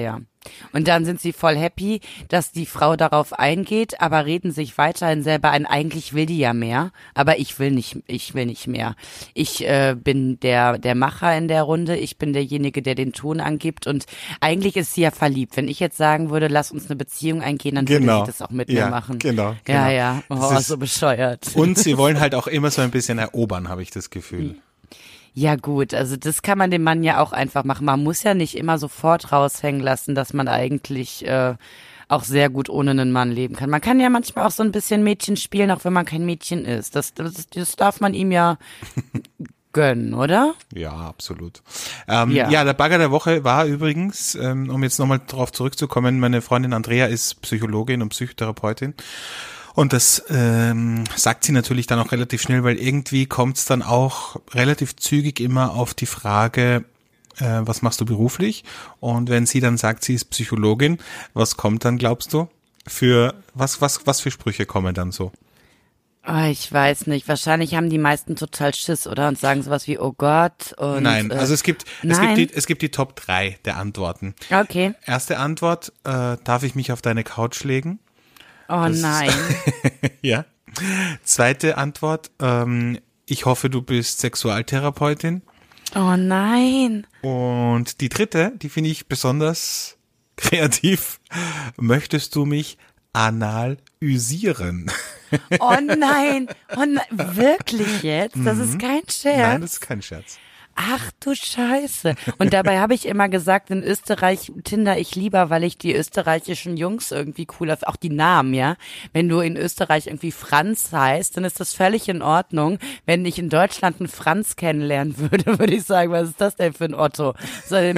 Und dann sind sie voll happy, dass die Frau darauf eingeht, aber reden sich weiterhin selber ein, eigentlich will die ja mehr, aber ich will nicht mehr. Ich bin der Macher in der Runde, ich bin derjenige, der den Ton angibt und eigentlich ist sie ja verliebt. Wenn ich jetzt sagen würde, lass uns eine Beziehung eingehen, dann würde sie das auch mit mir machen. Genau. Ja. Oh, so bescheuert. Und sie wollen halt auch immer so ein bisschen erobern, habe ich das Gefühl. Ja gut, also das kann man dem Mann ja auch einfach machen. Man muss ja nicht immer sofort raushängen lassen, dass man eigentlich auch sehr gut ohne einen Mann leben kann. Man kann ja manchmal auch so ein bisschen Mädchen spielen, auch wenn man kein Mädchen ist. Das darf man ihm ja gönnen, oder? Ja, absolut. Ja, der Bagger der Woche war übrigens, um jetzt nochmal drauf zurückzukommen, meine Freundin Andrea ist Psychologin und Psychotherapeutin. Und das sagt sie natürlich dann auch relativ schnell, weil irgendwie kommt es dann auch relativ zügig immer auf die Frage, was machst du beruflich? Und wenn sie dann sagt, sie ist Psychologin, was kommt dann, glaubst du? Für was für Sprüche kommen dann so? Oh, ich weiß nicht. Wahrscheinlich haben die meisten total Schiss, oder? Und sagen sowas wie, oh Gott. Und, Nein, also es gibt die Top 3 der Antworten. Okay. Erste Antwort, darf ich mich auf deine Couch legen? Oh nein. Ja. Zweite Antwort, ich hoffe, du bist Sexualtherapeutin. Oh nein. Und die dritte, die finde ich besonders kreativ. Möchtest du mich analysieren? Oh nein. Wirklich jetzt? Das ist kein Scherz. Nein, das ist kein Scherz. Ach du Scheiße. Und dabei habe ich immer gesagt, in Österreich Tinder ich lieber, weil ich die österreichischen Jungs irgendwie cooler, auch die Namen, ja. Wenn du in Österreich irgendwie Franz heißt, dann ist das völlig in Ordnung. Wenn ich in Deutschland einen Franz kennenlernen würde, würde ich sagen, was ist das denn für ein Otto? Was war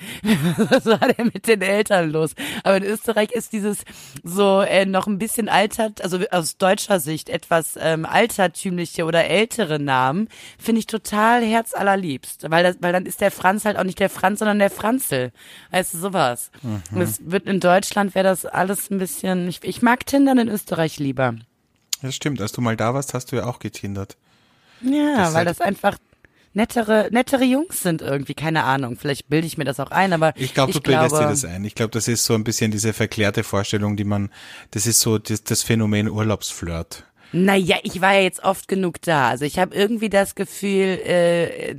denn mit den Eltern los? Aber in Österreich ist dieses so noch ein bisschen altert, also aus deutscher Sicht etwas altertümliche oder ältere Namen, finde ich total herzallerliebst. Weil dann ist der Franz halt auch nicht der Franz, sondern der Franzl. Weißt du, sowas. Und es wird in Deutschland wäre das alles ein bisschen, ich mag Tindern in Österreich lieber. Das stimmt, als du mal da warst, hast du ja auch getindert. Ja, weil das einfach nettere Jungs sind irgendwie, keine Ahnung. Vielleicht bilde ich mir das auch ein, aber ich glaube, du bildest dir das ein. Ich glaube, das ist so ein bisschen diese verklärte Vorstellung, das ist so das Phänomen Urlaubsflirt. Naja, ich war ja jetzt oft genug da. Also ich habe irgendwie das Gefühl,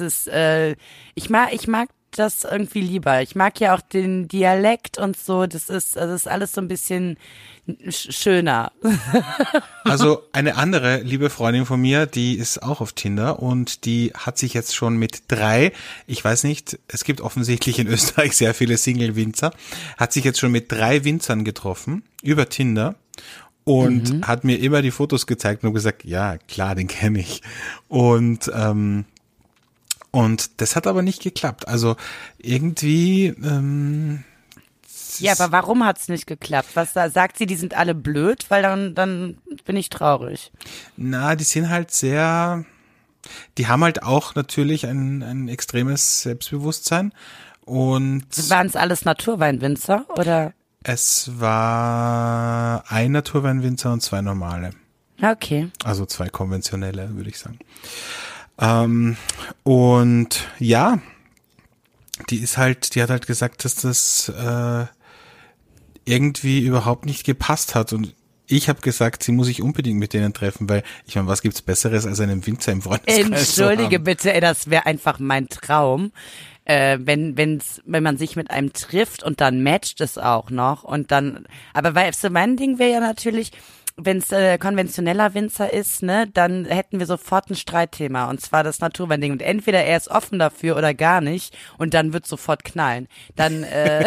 ich mag das irgendwie lieber. Ich mag ja auch den Dialekt und so. Das ist alles so ein bisschen schöner. Also eine andere liebe Freundin von mir, die ist auch auf Tinder und die hat sich jetzt schon mit 3, ich weiß nicht, es gibt offensichtlich in Österreich sehr viele Single-Winzer, hat sich jetzt schon mit 3 Winzern getroffen über Tinder. Und hat mir immer die Fotos gezeigt und gesagt, ja, klar, den kenne ich. Und Und das hat aber nicht geklappt. Also irgendwie Ja, aber warum hat's nicht geklappt? Was da sagt sie, die sind alle blöd, weil dann bin ich traurig. Na, die sind halt die haben halt auch natürlich ein extremes Selbstbewusstsein und Waren es alles Naturweinwinzer oder? es war ein Naturweinwinzer und 2 normale. Okay. Also 2 konventionelle, würde ich sagen. Und ja, die hat halt gesagt, dass das irgendwie überhaupt nicht gepasst hat und ich habe gesagt, sie muss sich unbedingt mit denen treffen, weil ich meine, was gibt's Besseres als einen Winzer im Freundeskreis zu Entschuldige haben? bitte, ey, das wäre einfach mein Traum. Wenn man sich mit einem trifft und dann matcht es auch noch und dann, aber weißt du, mein Ding wäre ja natürlich, wenn es konventioneller Winzer ist, ne, dann hätten wir sofort ein Streitthema und zwar das Naturweinding und entweder er ist offen dafür oder gar nicht und dann wird sofort knallen. Dann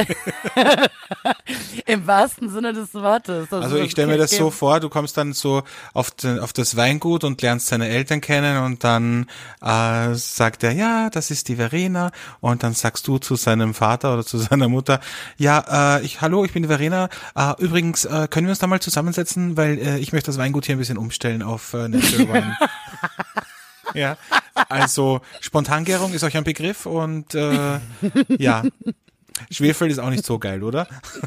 im wahrsten Sinne des Wortes. Also ich stelle mir das so vor, du kommst dann so auf das Weingut und lernst seine Eltern kennen und dann sagt er, ja, das ist die Verena und dann sagst du zu seinem Vater oder zu seiner Mutter, ja, hallo, ich bin die Verena, übrigens können wir uns da mal zusammensetzen, weil ich möchte das Weingut hier ein bisschen umstellen auf Natural Wine. Ja, also Spontangärung ist euch ein Begriff und ja, Schwefel ist auch nicht so geil, oder?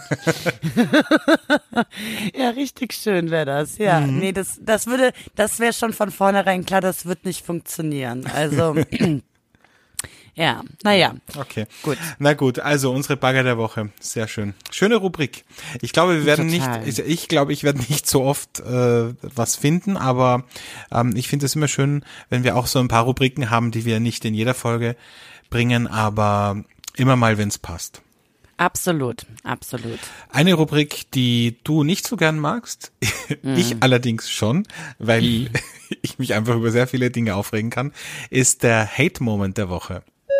Ja, richtig schön wäre das, ja. Nee, das wäre schon von vornherein klar, das wird nicht funktionieren. Also, ja, naja. Okay. Gut. Na gut, also unsere Bagger der Woche. Sehr schön. Schöne Rubrik. Ich glaube, ich werde nicht so oft was finden, aber ich finde es immer schön, wenn wir auch so ein paar Rubriken haben, die wir nicht in jeder Folge bringen, aber immer mal, wenn es passt. Absolut, absolut. Eine Rubrik, die du nicht so gern magst, ich allerdings schon, weil ich mich einfach über sehr viele Dinge aufregen kann, ist der Hate-Moment der Woche.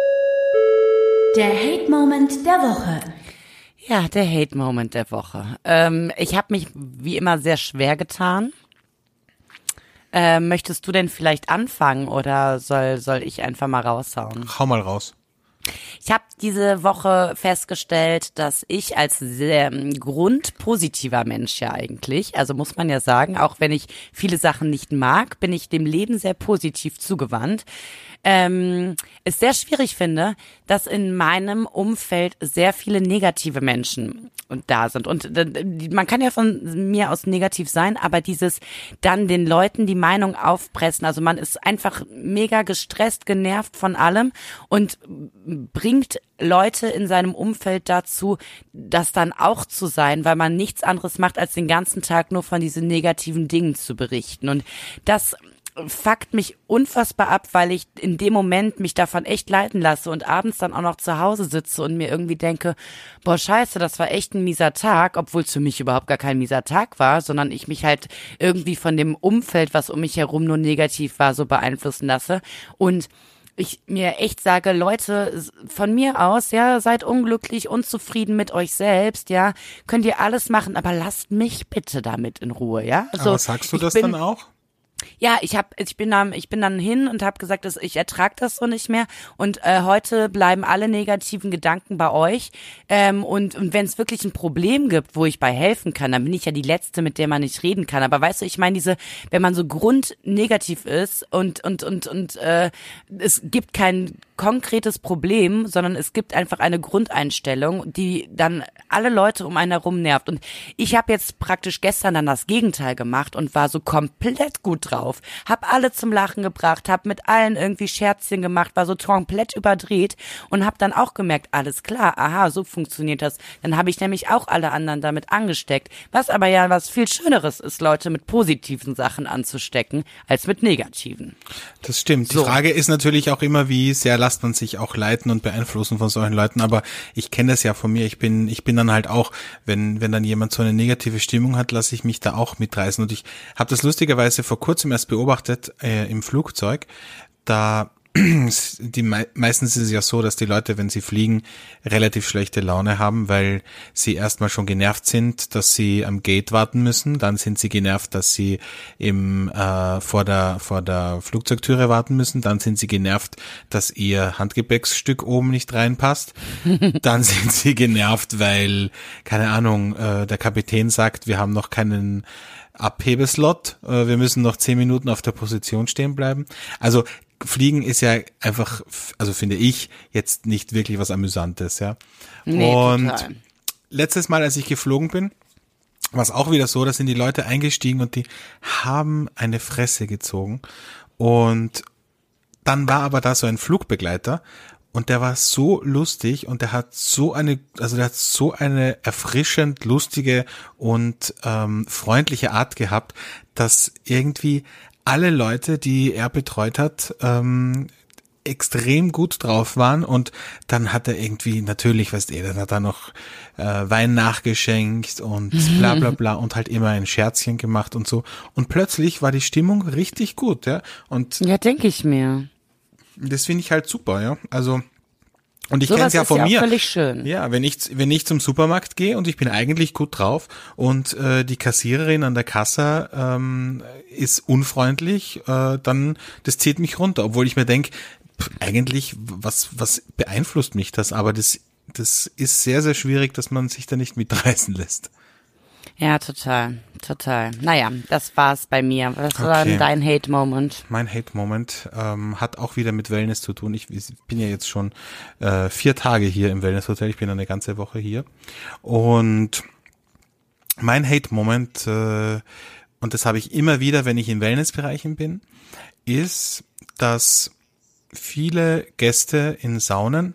Der Hate-Moment der Woche. Ja, der Hate-Moment der Woche. Ich habe mich wie immer sehr schwer getan. Möchtest du denn vielleicht anfangen oder soll ich einfach mal raushauen? Hau mal raus. Ich habe diese Woche festgestellt, dass ich als sehr grundpositiver Mensch ja eigentlich, also muss man ja sagen, auch wenn ich viele Sachen nicht mag, bin ich dem Leben sehr positiv zugewandt. Es sehr schwierig finde, dass in meinem Umfeld sehr viele negative Menschen da sind. Und man kann ja von mir aus negativ sein, aber dieses dann den Leuten die Meinung aufpressen, also man ist einfach mega gestresst, genervt von allem und bringt Leute in seinem Umfeld dazu, das dann auch zu sein, weil man nichts anderes macht, als den ganzen Tag nur von diesen negativen Dingen zu berichten. Und das fuckt mich unfassbar ab, weil ich in dem Moment mich davon echt leiten lasse und abends dann auch noch zu Hause sitze und mir irgendwie denke, boah, scheiße, das war echt ein mieser Tag, obwohl es für mich überhaupt gar kein mieser Tag war, sondern ich mich halt irgendwie von dem Umfeld, was um mich herum nur negativ war, so beeinflussen lasse und ich mir echt sage, Leute, von mir aus, ja, seid unglücklich, unzufrieden mit euch selbst, ja, könnt ihr alles machen, aber lasst mich bitte damit in Ruhe, ja. Also, aber sagst du das dann auch? Ja, ich bin dann hin und habe gesagt, dass ich ertrage das so nicht mehr und heute bleiben alle negativen Gedanken bei euch und wenn es wirklich ein Problem gibt, wo ich bei helfen kann, dann bin ich ja die Letzte, mit der man nicht reden kann. Aber weißt du, ich meine wenn man so grundnegativ ist und es gibt kein konkretes Problem, sondern es gibt einfach eine Grundeinstellung, die dann alle Leute um einen herum nervt. Und ich habe jetzt praktisch gestern dann das Gegenteil gemacht und war so komplett gut drauf. Hab alle zum Lachen gebracht, hab mit allen irgendwie Scherzchen gemacht, war so komplett überdreht und hab dann auch gemerkt, alles klar, aha, so funktioniert das. Dann habe ich nämlich auch alle anderen damit angesteckt. Was aber ja was viel Schöneres ist, Leute mit positiven Sachen anzustecken, als mit negativen. Das stimmt. Die Frage ist natürlich auch immer, wie sehr lässt man sich auch leiten und beeinflussen von solchen Leuten, aber ich kenne das ja von mir, ich bin dann halt auch, wenn dann jemand so eine negative Stimmung hat, lasse ich mich da auch mitreißen und ich habe das lustigerweise vor kurzem erst beobachtet im Flugzeug, da Meistens ist es ja so, dass die Leute, wenn sie fliegen, relativ schlechte Laune haben, weil sie erstmal schon genervt sind, dass sie am Gate warten müssen. Dann sind sie genervt, dass sie vor der Flugzeugtüre warten müssen. Dann sind sie genervt, dass ihr Handgepäcksstück oben nicht reinpasst. Dann sind sie genervt, weil, keine Ahnung, der Kapitän sagt, wir haben noch keinen Abhebeslot, wir müssen noch 10 Minuten auf der Position stehen bleiben. Also Fliegen ist ja einfach, also finde ich, jetzt nicht wirklich was Amüsantes, ja. Nee, und total. Letztes Mal, als ich geflogen bin, war es auch wieder so, da sind die Leute eingestiegen und die haben eine Fresse gezogen. Und dann war aber da so ein Flugbegleiter und der war so lustig und der hat so eine erfrischend lustige und freundliche Art gehabt, dass irgendwie alle Leute, die er betreut hat, extrem gut drauf waren. Und dann hat er irgendwie, natürlich, weißt du, dann hat er noch Wein nachgeschenkt und bla bla bla und halt immer ein Scherzchen gemacht und so. Und plötzlich war die Stimmung richtig gut, ja. Und Ja, denke ich mir. das finde ich halt super, ja. Also, und ich Sowas kenne es ja ist von ja auch mir. völlig schön. Ja, wenn ich zum Supermarkt gehe und ich bin eigentlich gut drauf und die Kassiererin an der Kasse ist unfreundlich, dann das zieht mich runter, obwohl ich mir denke, eigentlich was beeinflusst mich das? Aber das ist sehr sehr schwierig, dass man sich da nicht mitreißen lässt. Ja, total. Naja, das war's bei mir. Was war Okay. denn dein Hate-Moment? Mein Hate-Moment hat auch wieder mit Wellness zu tun. Ich bin ja jetzt schon 4 Tage hier im Wellness-Hotel. Ich bin eine ganze Woche hier. Und mein Hate-Moment, und das habe ich immer wieder, wenn ich in Wellnessbereichen bin, ist, dass viele Gäste in Saunen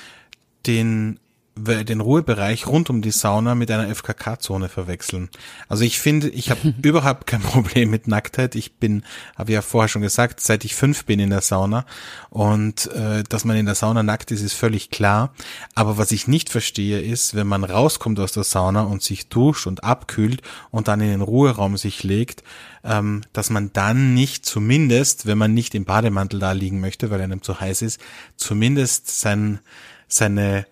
den Ruhebereich rund um die Sauna mit einer FKK-Zone verwechseln. Also ich finde, ich habe überhaupt kein Problem mit Nacktheit. Habe ja vorher schon gesagt, seit ich 5 bin in der Sauna und dass man in der Sauna nackt ist völlig klar. Aber was ich nicht verstehe ist, wenn man rauskommt aus der Sauna und sich duscht und abkühlt und dann in den Ruheraum sich legt, dass man dann nicht zumindest, wenn man nicht im Bademantel da liegen möchte, weil einem zu heiß ist, zumindest seine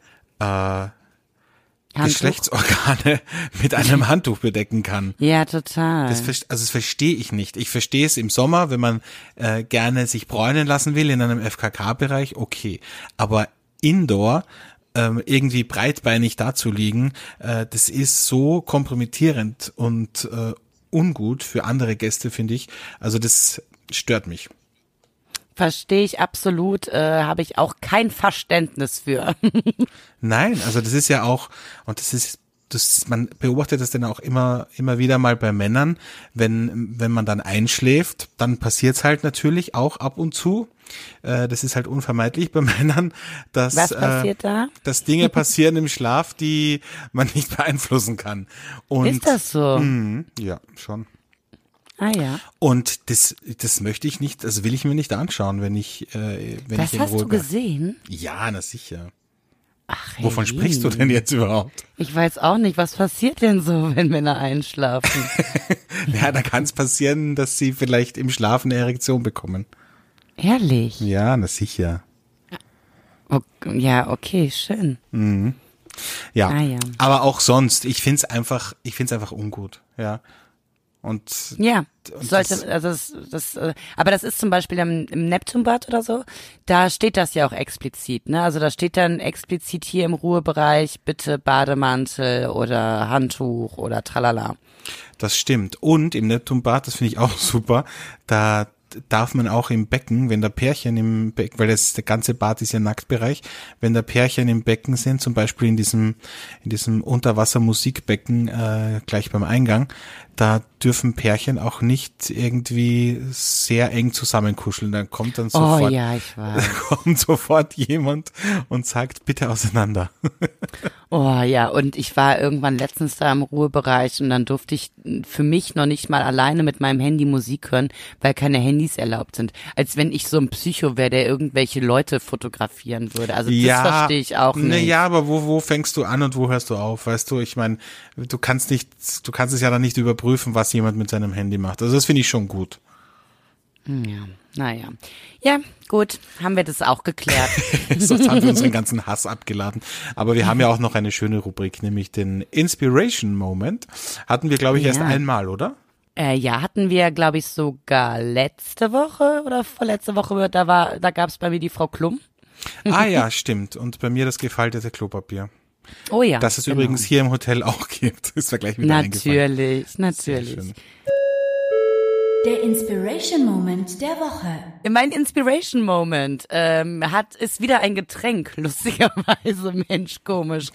Geschlechtsorgane mit einem Handtuch bedecken kann. Ja, total. Das verstehe ich nicht. Ich verstehe es im Sommer, wenn man gerne sich bräunen lassen will in einem FKK-Bereich, okay. Aber Indoor irgendwie breitbeinig dazuliegen, das ist so kompromittierend und ungut für andere Gäste, finde ich. Also das stört mich. Verstehe ich absolut, habe ich auch kein Verständnis für. Nein, also das ist ja auch, und man beobachtet das dann auch immer wieder mal bei Männern, wenn man dann einschläft, dann passiert's halt natürlich auch ab und zu. Das ist halt unvermeidlich bei Männern, dass, Was passiert da? dass Dinge passieren im Schlaf, die man nicht beeinflussen kann. Und, Ist das so? Ja, schon. Ah ja. Und das möchte ich nicht, das will ich mir nicht anschauen, wenn ich Das in hast Ruhe du gesehen? Ja, na sicher. Ach, Wovon hey. sprichst du denn jetzt überhaupt? Ich weiß auch nicht, was passiert denn so, wenn Männer einschlafen? Ja, da kann es passieren, dass sie vielleicht im Schlaf eine Erektion bekommen. Ehrlich? Ja, na sicher. Ja, okay, schön. Ja. Ah, ja. Aber auch sonst, ich find's einfach ungut, ja. Und Ja, und sollte, aber das ist zum Beispiel im Neptunbad oder so, da steht das ja auch explizit, ne? Also da steht dann explizit hier im Ruhebereich bitte Bademantel oder Handtuch oder tralala. das stimmt. Und im Neptunbad, das finde ich auch super, da darf man auch im Becken, wenn da Pärchen im Becken, weil der ganze Bad ist ja Nacktbereich, wenn da Pärchen im Becken sind, zum Beispiel in diesem Unterwasser-Musikbecken gleich beim Eingang, da dürfen Pärchen auch nicht irgendwie sehr eng zusammenkuscheln. Dann kommt dann sofort, Oh ja, ich weiß. kommt sofort jemand und sagt, bitte auseinander. Oh ja, und ich war irgendwann letztens da im Ruhebereich und dann durfte ich für mich noch nicht mal alleine mit meinem Handy Musik hören, weil keine Handys erlaubt sind. Als wenn ich so ein Psycho wäre, der irgendwelche Leute fotografieren würde. Also das verstehe ich auch nicht. Ja, aber wo fängst du an und wo hörst du auf? Weißt du, ich meine, du kannst es ja dann nicht überprüfen, was jemand mit seinem Handy macht. Also das finde ich schon gut. Ja, naja. Ja, gut, haben wir das auch geklärt. Sonst haben wir unseren ganzen Hass abgeladen. Aber wir haben ja auch noch eine schöne Rubrik, nämlich den Inspiration Moment. Hatten wir, glaube ich, erst einmal, oder? Ja, hatten wir, glaube ich, sogar letzte Woche oder vorletzte Woche, da gab es bei mir die Frau Klum. Ah ja, stimmt. Und bei mir das gefaltete Klopapier. Oh ja. Das es übrigens hier im Hotel auch gibt. Ist mir gleich wieder eingefallen. Natürlich. Der Inspiration Moment der Woche. Mein Inspiration Moment ist wieder ein Getränk, lustigerweise, Mensch, komisch.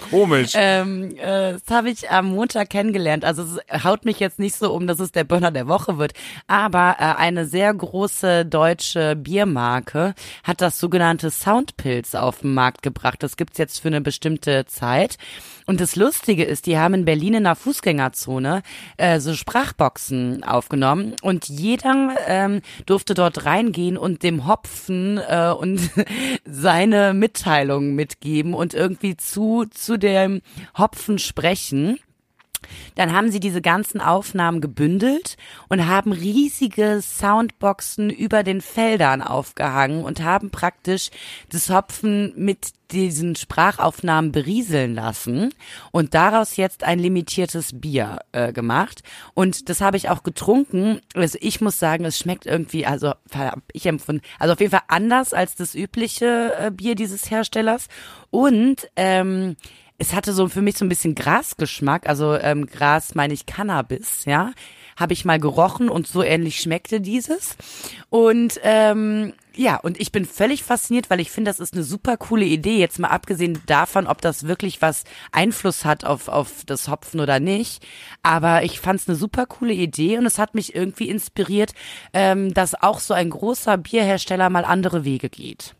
Das habe ich am Montag kennengelernt. Also es haut mich jetzt nicht so um, dass es der Burner der Woche wird. Aber eine sehr große deutsche Biermarke hat das sogenannte Soundpilz auf den Markt gebracht. Das gibt's jetzt für eine bestimmte Zeit. Und das Lustige ist, die haben in Berlin in der Fußgängerzone so Sprachboxen aufgenommen und jeder durfte dort reingehen und dem Hopfen und seine Mitteilung mitgeben und irgendwie zu dem Hopfen sprechen. Dann haben sie diese ganzen Aufnahmen gebündelt und haben riesige Soundboxen über den Feldern aufgehangen und haben praktisch das Hopfen mit diesen Sprachaufnahmen berieseln lassen und daraus jetzt ein limitiertes Bier gemacht. Und das habe ich auch getrunken. Also ich muss sagen, es schmeckt irgendwie, also habe ich empfunden, also auf jeden Fall anders als das übliche Bier dieses Herstellers. Und es hatte so für mich so ein bisschen Grasgeschmack, also Gras meine ich Cannabis, ja, habe ich mal gerochen und so ähnlich schmeckte dieses. Und ja, und ich bin völlig fasziniert, weil ich finde, das ist eine super coole Idee, jetzt mal abgesehen davon, ob das wirklich was Einfluss hat auf das Hopfen oder nicht. Aber ich fand es eine super coole Idee und es hat mich irgendwie inspiriert, dass auch so ein großer Bierhersteller mal andere Wege geht.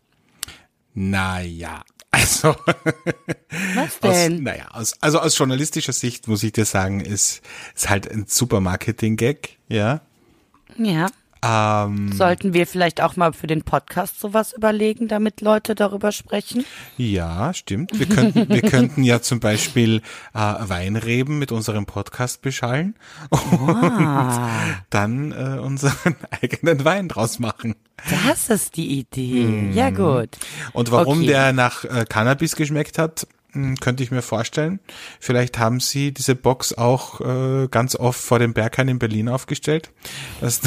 Naja. Also, was denn? Aus journalistischer Sicht muss ich dir sagen, ist halt ein super Marketing-Gag, ja. Ja. Sollten wir vielleicht auch mal für den Podcast sowas überlegen, damit Leute darüber sprechen? Ja, stimmt. Wir könnten ja zum Beispiel Weinreben mit unserem Podcast beschallen und dann unseren eigenen Wein draus machen. Das ist die Idee. Ja, gut. Und warum der nach Cannabis geschmeckt hat, könnte ich mir vorstellen. Vielleicht haben sie diese Box auch ganz oft vor dem Berghain in Berlin aufgestellt, dass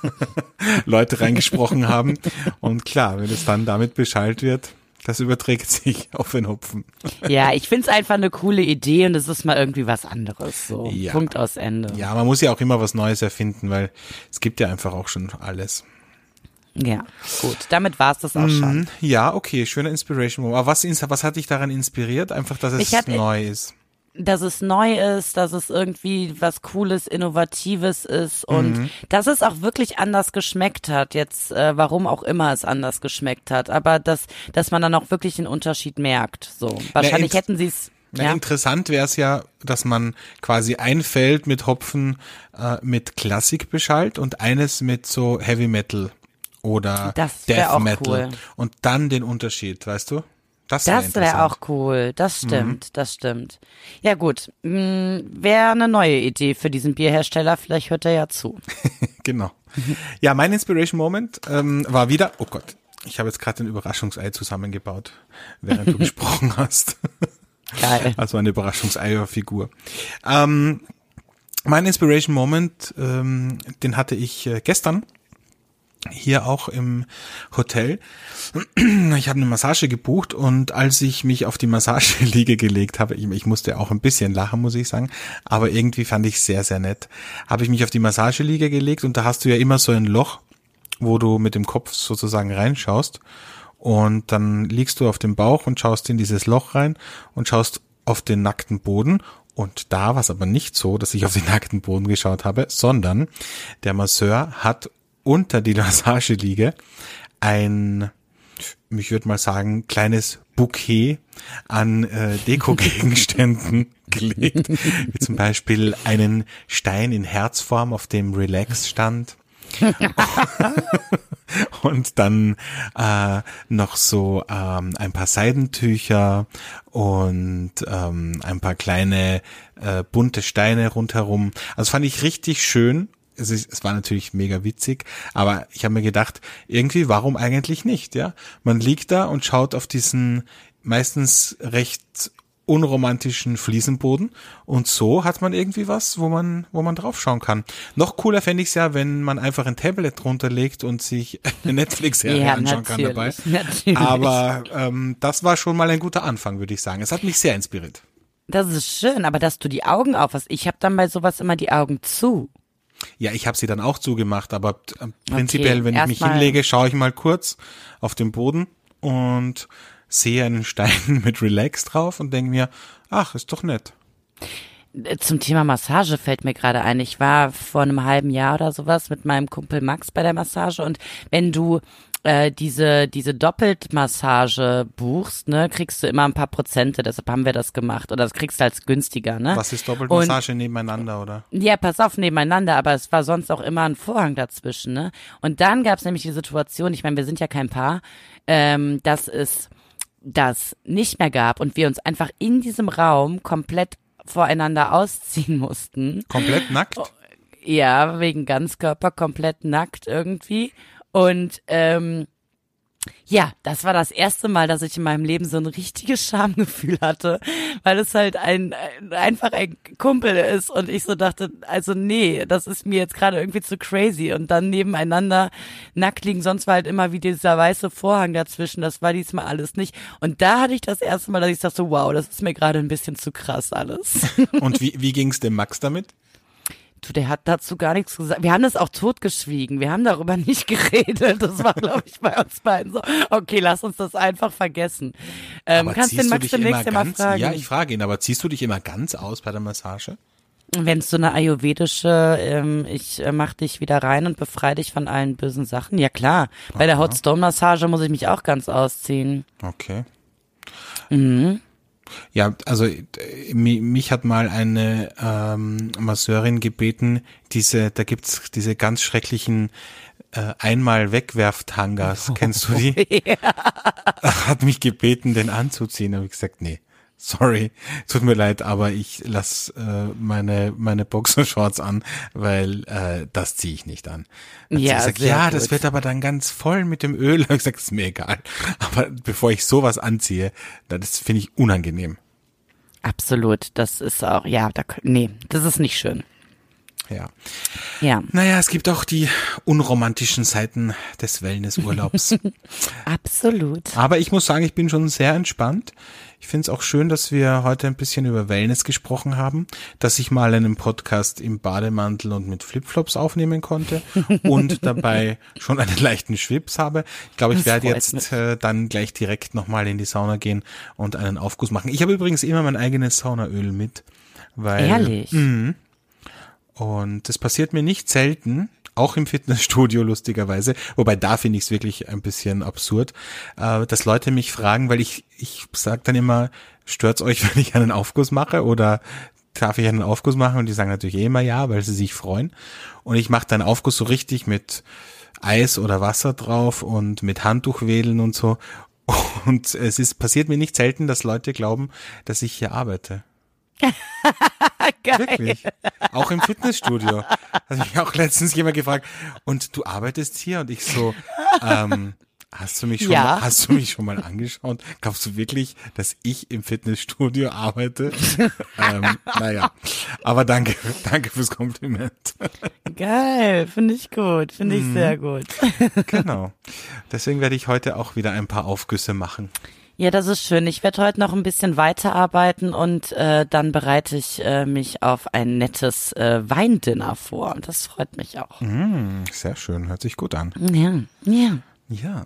Leute reingesprochen haben. Und klar, wenn es dann damit beschallt wird, das überträgt sich auf den Hopfen. Ja, ich find's einfach eine coole Idee und es ist mal irgendwie was anderes. So, ja. Punkt aus Ende. Ja, man muss ja auch immer was Neues erfinden, weil es gibt ja einfach auch schon alles. Ja, gut, damit war's das auch schon. Ja, okay, schöner Inspiration Moment. Aber was hat dich daran inspiriert? Einfach, dass es neu ist. Dass es neu ist, dass es irgendwie was Cooles, Innovatives ist und dass es auch wirklich anders geschmeckt hat. Jetzt, warum auch immer es anders geschmeckt hat, aber dass man dann auch wirklich den Unterschied merkt. So, wahrscheinlich hätten sie es. Ja. Interessant wäre es ja, dass man quasi ein Feld mit Hopfen mit Klassik beschallt und eines mit so Heavy Metal. Oder Death Metal. Cool. Und dann den Unterschied, weißt du? Das wäre auch cool. Das stimmt. Ja gut, wäre eine neue Idee für diesen Bierhersteller. Vielleicht hört er ja zu. Genau. Ja, mein Inspiration Moment war wieder, oh Gott, ich habe jetzt gerade ein Überraschungsei zusammengebaut, während du gesprochen hast. Geil. Also eine Überraschungsei-Figur. Mein Inspiration Moment, den hatte ich gestern. Hier auch im Hotel. Ich habe eine Massage gebucht und als ich mich auf die Massageliege gelegt habe, ich musste auch ein bisschen lachen, muss ich sagen, aber irgendwie fand ich sehr, sehr nett, habe ich mich auf die Massageliege gelegt und da hast du ja immer so ein Loch, wo du mit dem Kopf sozusagen reinschaust und dann liegst du auf dem Bauch und schaust in dieses Loch rein und schaust auf den nackten Boden. Und da war es aber nicht so, dass ich auf den nackten Boden geschaut habe, sondern der Masseur hat unter die Massageliege ich würde mal sagen, kleines Bouquet an Dekogegenständen gelegt, wie zum Beispiel einen Stein in Herzform, auf dem Relax stand. Und dann noch so ein paar Seidentücher und ein paar kleine bunte Steine rundherum. Also fand ich richtig schön. es war natürlich mega witzig, aber ich habe mir gedacht, irgendwie, warum eigentlich nicht, ja? Man liegt da und schaut auf diesen meistens recht unromantischen Fliesenboden und so hat man irgendwie was, wo man drauf schauen kann. Noch cooler fände ich es ja, wenn man einfach ein Tablet runterlegt und sich eine Netflix-Serie anschauen kann dabei. Natürlich. Aber das war schon mal ein guter Anfang, würde ich sagen. Es hat mich sehr inspiriert. Das ist schön, aber dass du die Augen aufhast. Ich habe dann bei sowas immer die Augen zu. Ja, ich habe sie dann auch zugemacht, aber prinzipiell, okay, wenn ich mich hinlege, schaue ich mal kurz auf den Boden und sehe einen Stein mit Relax drauf und denke mir, ach, ist doch nett. Zum Thema Massage fällt mir gerade ein. Ich war vor einem halben Jahr oder sowas mit meinem Kumpel Max bei der Massage und wenn du diese Doppeltmassage buchst, ne, kriegst du immer ein paar Prozente, deshalb haben wir das gemacht oder das kriegst du als günstiger, ne? Was ist Doppeltmassage nebeneinander, oder? Ja, pass auf, nebeneinander, aber es war sonst auch immer ein Vorhang dazwischen, ne? Und dann gab's nämlich die Situation, ich meine, wir sind ja kein Paar, dass es das nicht mehr gab und wir uns einfach in diesem Raum komplett voreinander ausziehen mussten. Komplett nackt? Ja, wegen Ganzkörper, komplett nackt irgendwie. Und ja, das war das erste Mal, dass ich in meinem Leben so ein richtiges Schamgefühl hatte, weil es halt einfach ein Kumpel ist und ich so dachte, also nee, das ist mir jetzt gerade irgendwie zu crazy und dann nebeneinander nackt liegen, sonst war halt immer wie dieser weiße Vorhang dazwischen, das war diesmal alles nicht und da hatte ich das erste Mal, dass ich dachte, wow, das ist mir gerade ein bisschen zu krass alles. Und wie ging's dem Max damit? Du, der hat dazu gar nichts gesagt. Wir haben das auch totgeschwiegen. Wir haben darüber nicht geredet. Das war, glaube ich, bei uns beiden so. Okay, lass uns das einfach vergessen. Kannst den Max demnächst ja mal fragen. Ja, ich frage ihn, aber ziehst du dich immer ganz aus bei der Massage? Wenn es so eine ayurvedische, ich mach dich wieder rein und befreie dich von allen bösen Sachen. Ja klar, bei der Hot Stone Massage muss ich mich auch ganz ausziehen. Okay. Mhm. Ja, also mich hat mal eine Masseurin gebeten, da gibt's diese ganz schrecklichen einmal Wegwerftangas, kennst du die? Ja. Hat mich gebeten, den anzuziehen, habe ich gesagt, nee. Sorry, tut mir leid, aber ich lass meine Boxershorts an, weil das ziehe ich nicht an. Ja, gesagt, ja, das wird aber dann ganz voll mit dem Öl. Ich gesagt, ist mir egal. Aber bevor ich sowas anziehe, das finde ich unangenehm. Absolut, das ist auch, ja, nee, das ist nicht schön. Ja. Ja. Naja, es gibt auch die unromantischen Seiten des Wellnessurlaubs. Absolut. Aber ich muss sagen, ich bin schon sehr entspannt. Ich finde es auch schön, dass wir heute ein bisschen über Wellness gesprochen haben, dass ich mal einen Podcast im Bademantel und mit Flipflops aufnehmen konnte und dabei schon einen leichten Schwips habe. Ich glaube, ich werde jetzt dann gleich direkt nochmal in die Sauna gehen und einen Aufguss machen. Ich habe übrigens immer mein eigenes Saunaöl mit. Weil, ehrlich? Und das passiert mir nicht selten, auch im Fitnessstudio lustigerweise, wobei da finde ich es wirklich ein bisschen absurd, dass Leute mich fragen, weil ich sage dann immer, stört's euch, wenn ich einen Aufguss mache oder darf ich einen Aufguss machen? Und die sagen natürlich immer ja, weil sie sich freuen. Und ich mache dann Aufguss so richtig mit Eis oder Wasser drauf und mit Handtuch wedeln und so. Und passiert mir nicht selten, dass Leute glauben, dass ich hier arbeite. Geil. Wirklich. Auch im Fitnessstudio. Hat mich auch letztens jemand gefragt, und du arbeitest hier? Und ich so, hast du mich schon mal angeschaut? Glaubst du wirklich, dass ich im Fitnessstudio arbeite? Naja, aber danke fürs Kompliment. Geil, finde ich gut, finde ich sehr gut. Genau. Deswegen werde ich heute auch wieder ein paar Aufgüsse machen. Ja, das ist schön. Ich werde heute noch ein bisschen weiterarbeiten und dann bereite ich mich auf ein nettes Weindinner vor. Und das freut mich auch. Sehr schön, hört sich gut an. Ja. Ja.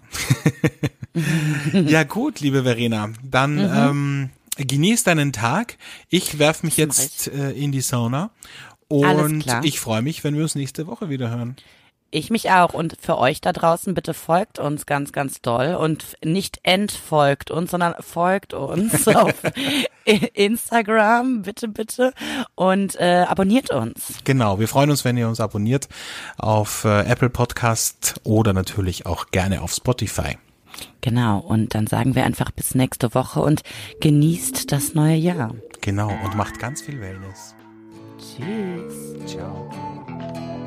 Ja gut, liebe Verena, dann genieß deinen Tag. Ich werfe mich jetzt in die Sauna und ich freue mich, wenn wir uns nächste Woche wieder hören. Ich mich auch. Und für euch da draußen, bitte folgt uns ganz, ganz doll und nicht entfolgt uns, sondern folgt uns auf Instagram, bitte, und abonniert uns. Genau, wir freuen uns, wenn ihr uns abonniert auf Apple Podcast oder natürlich auch gerne auf Spotify. Genau, und dann sagen wir einfach bis nächste Woche und genießt das neue Jahr. Genau, und macht ganz viel Wellness. Tschüss. Ciao.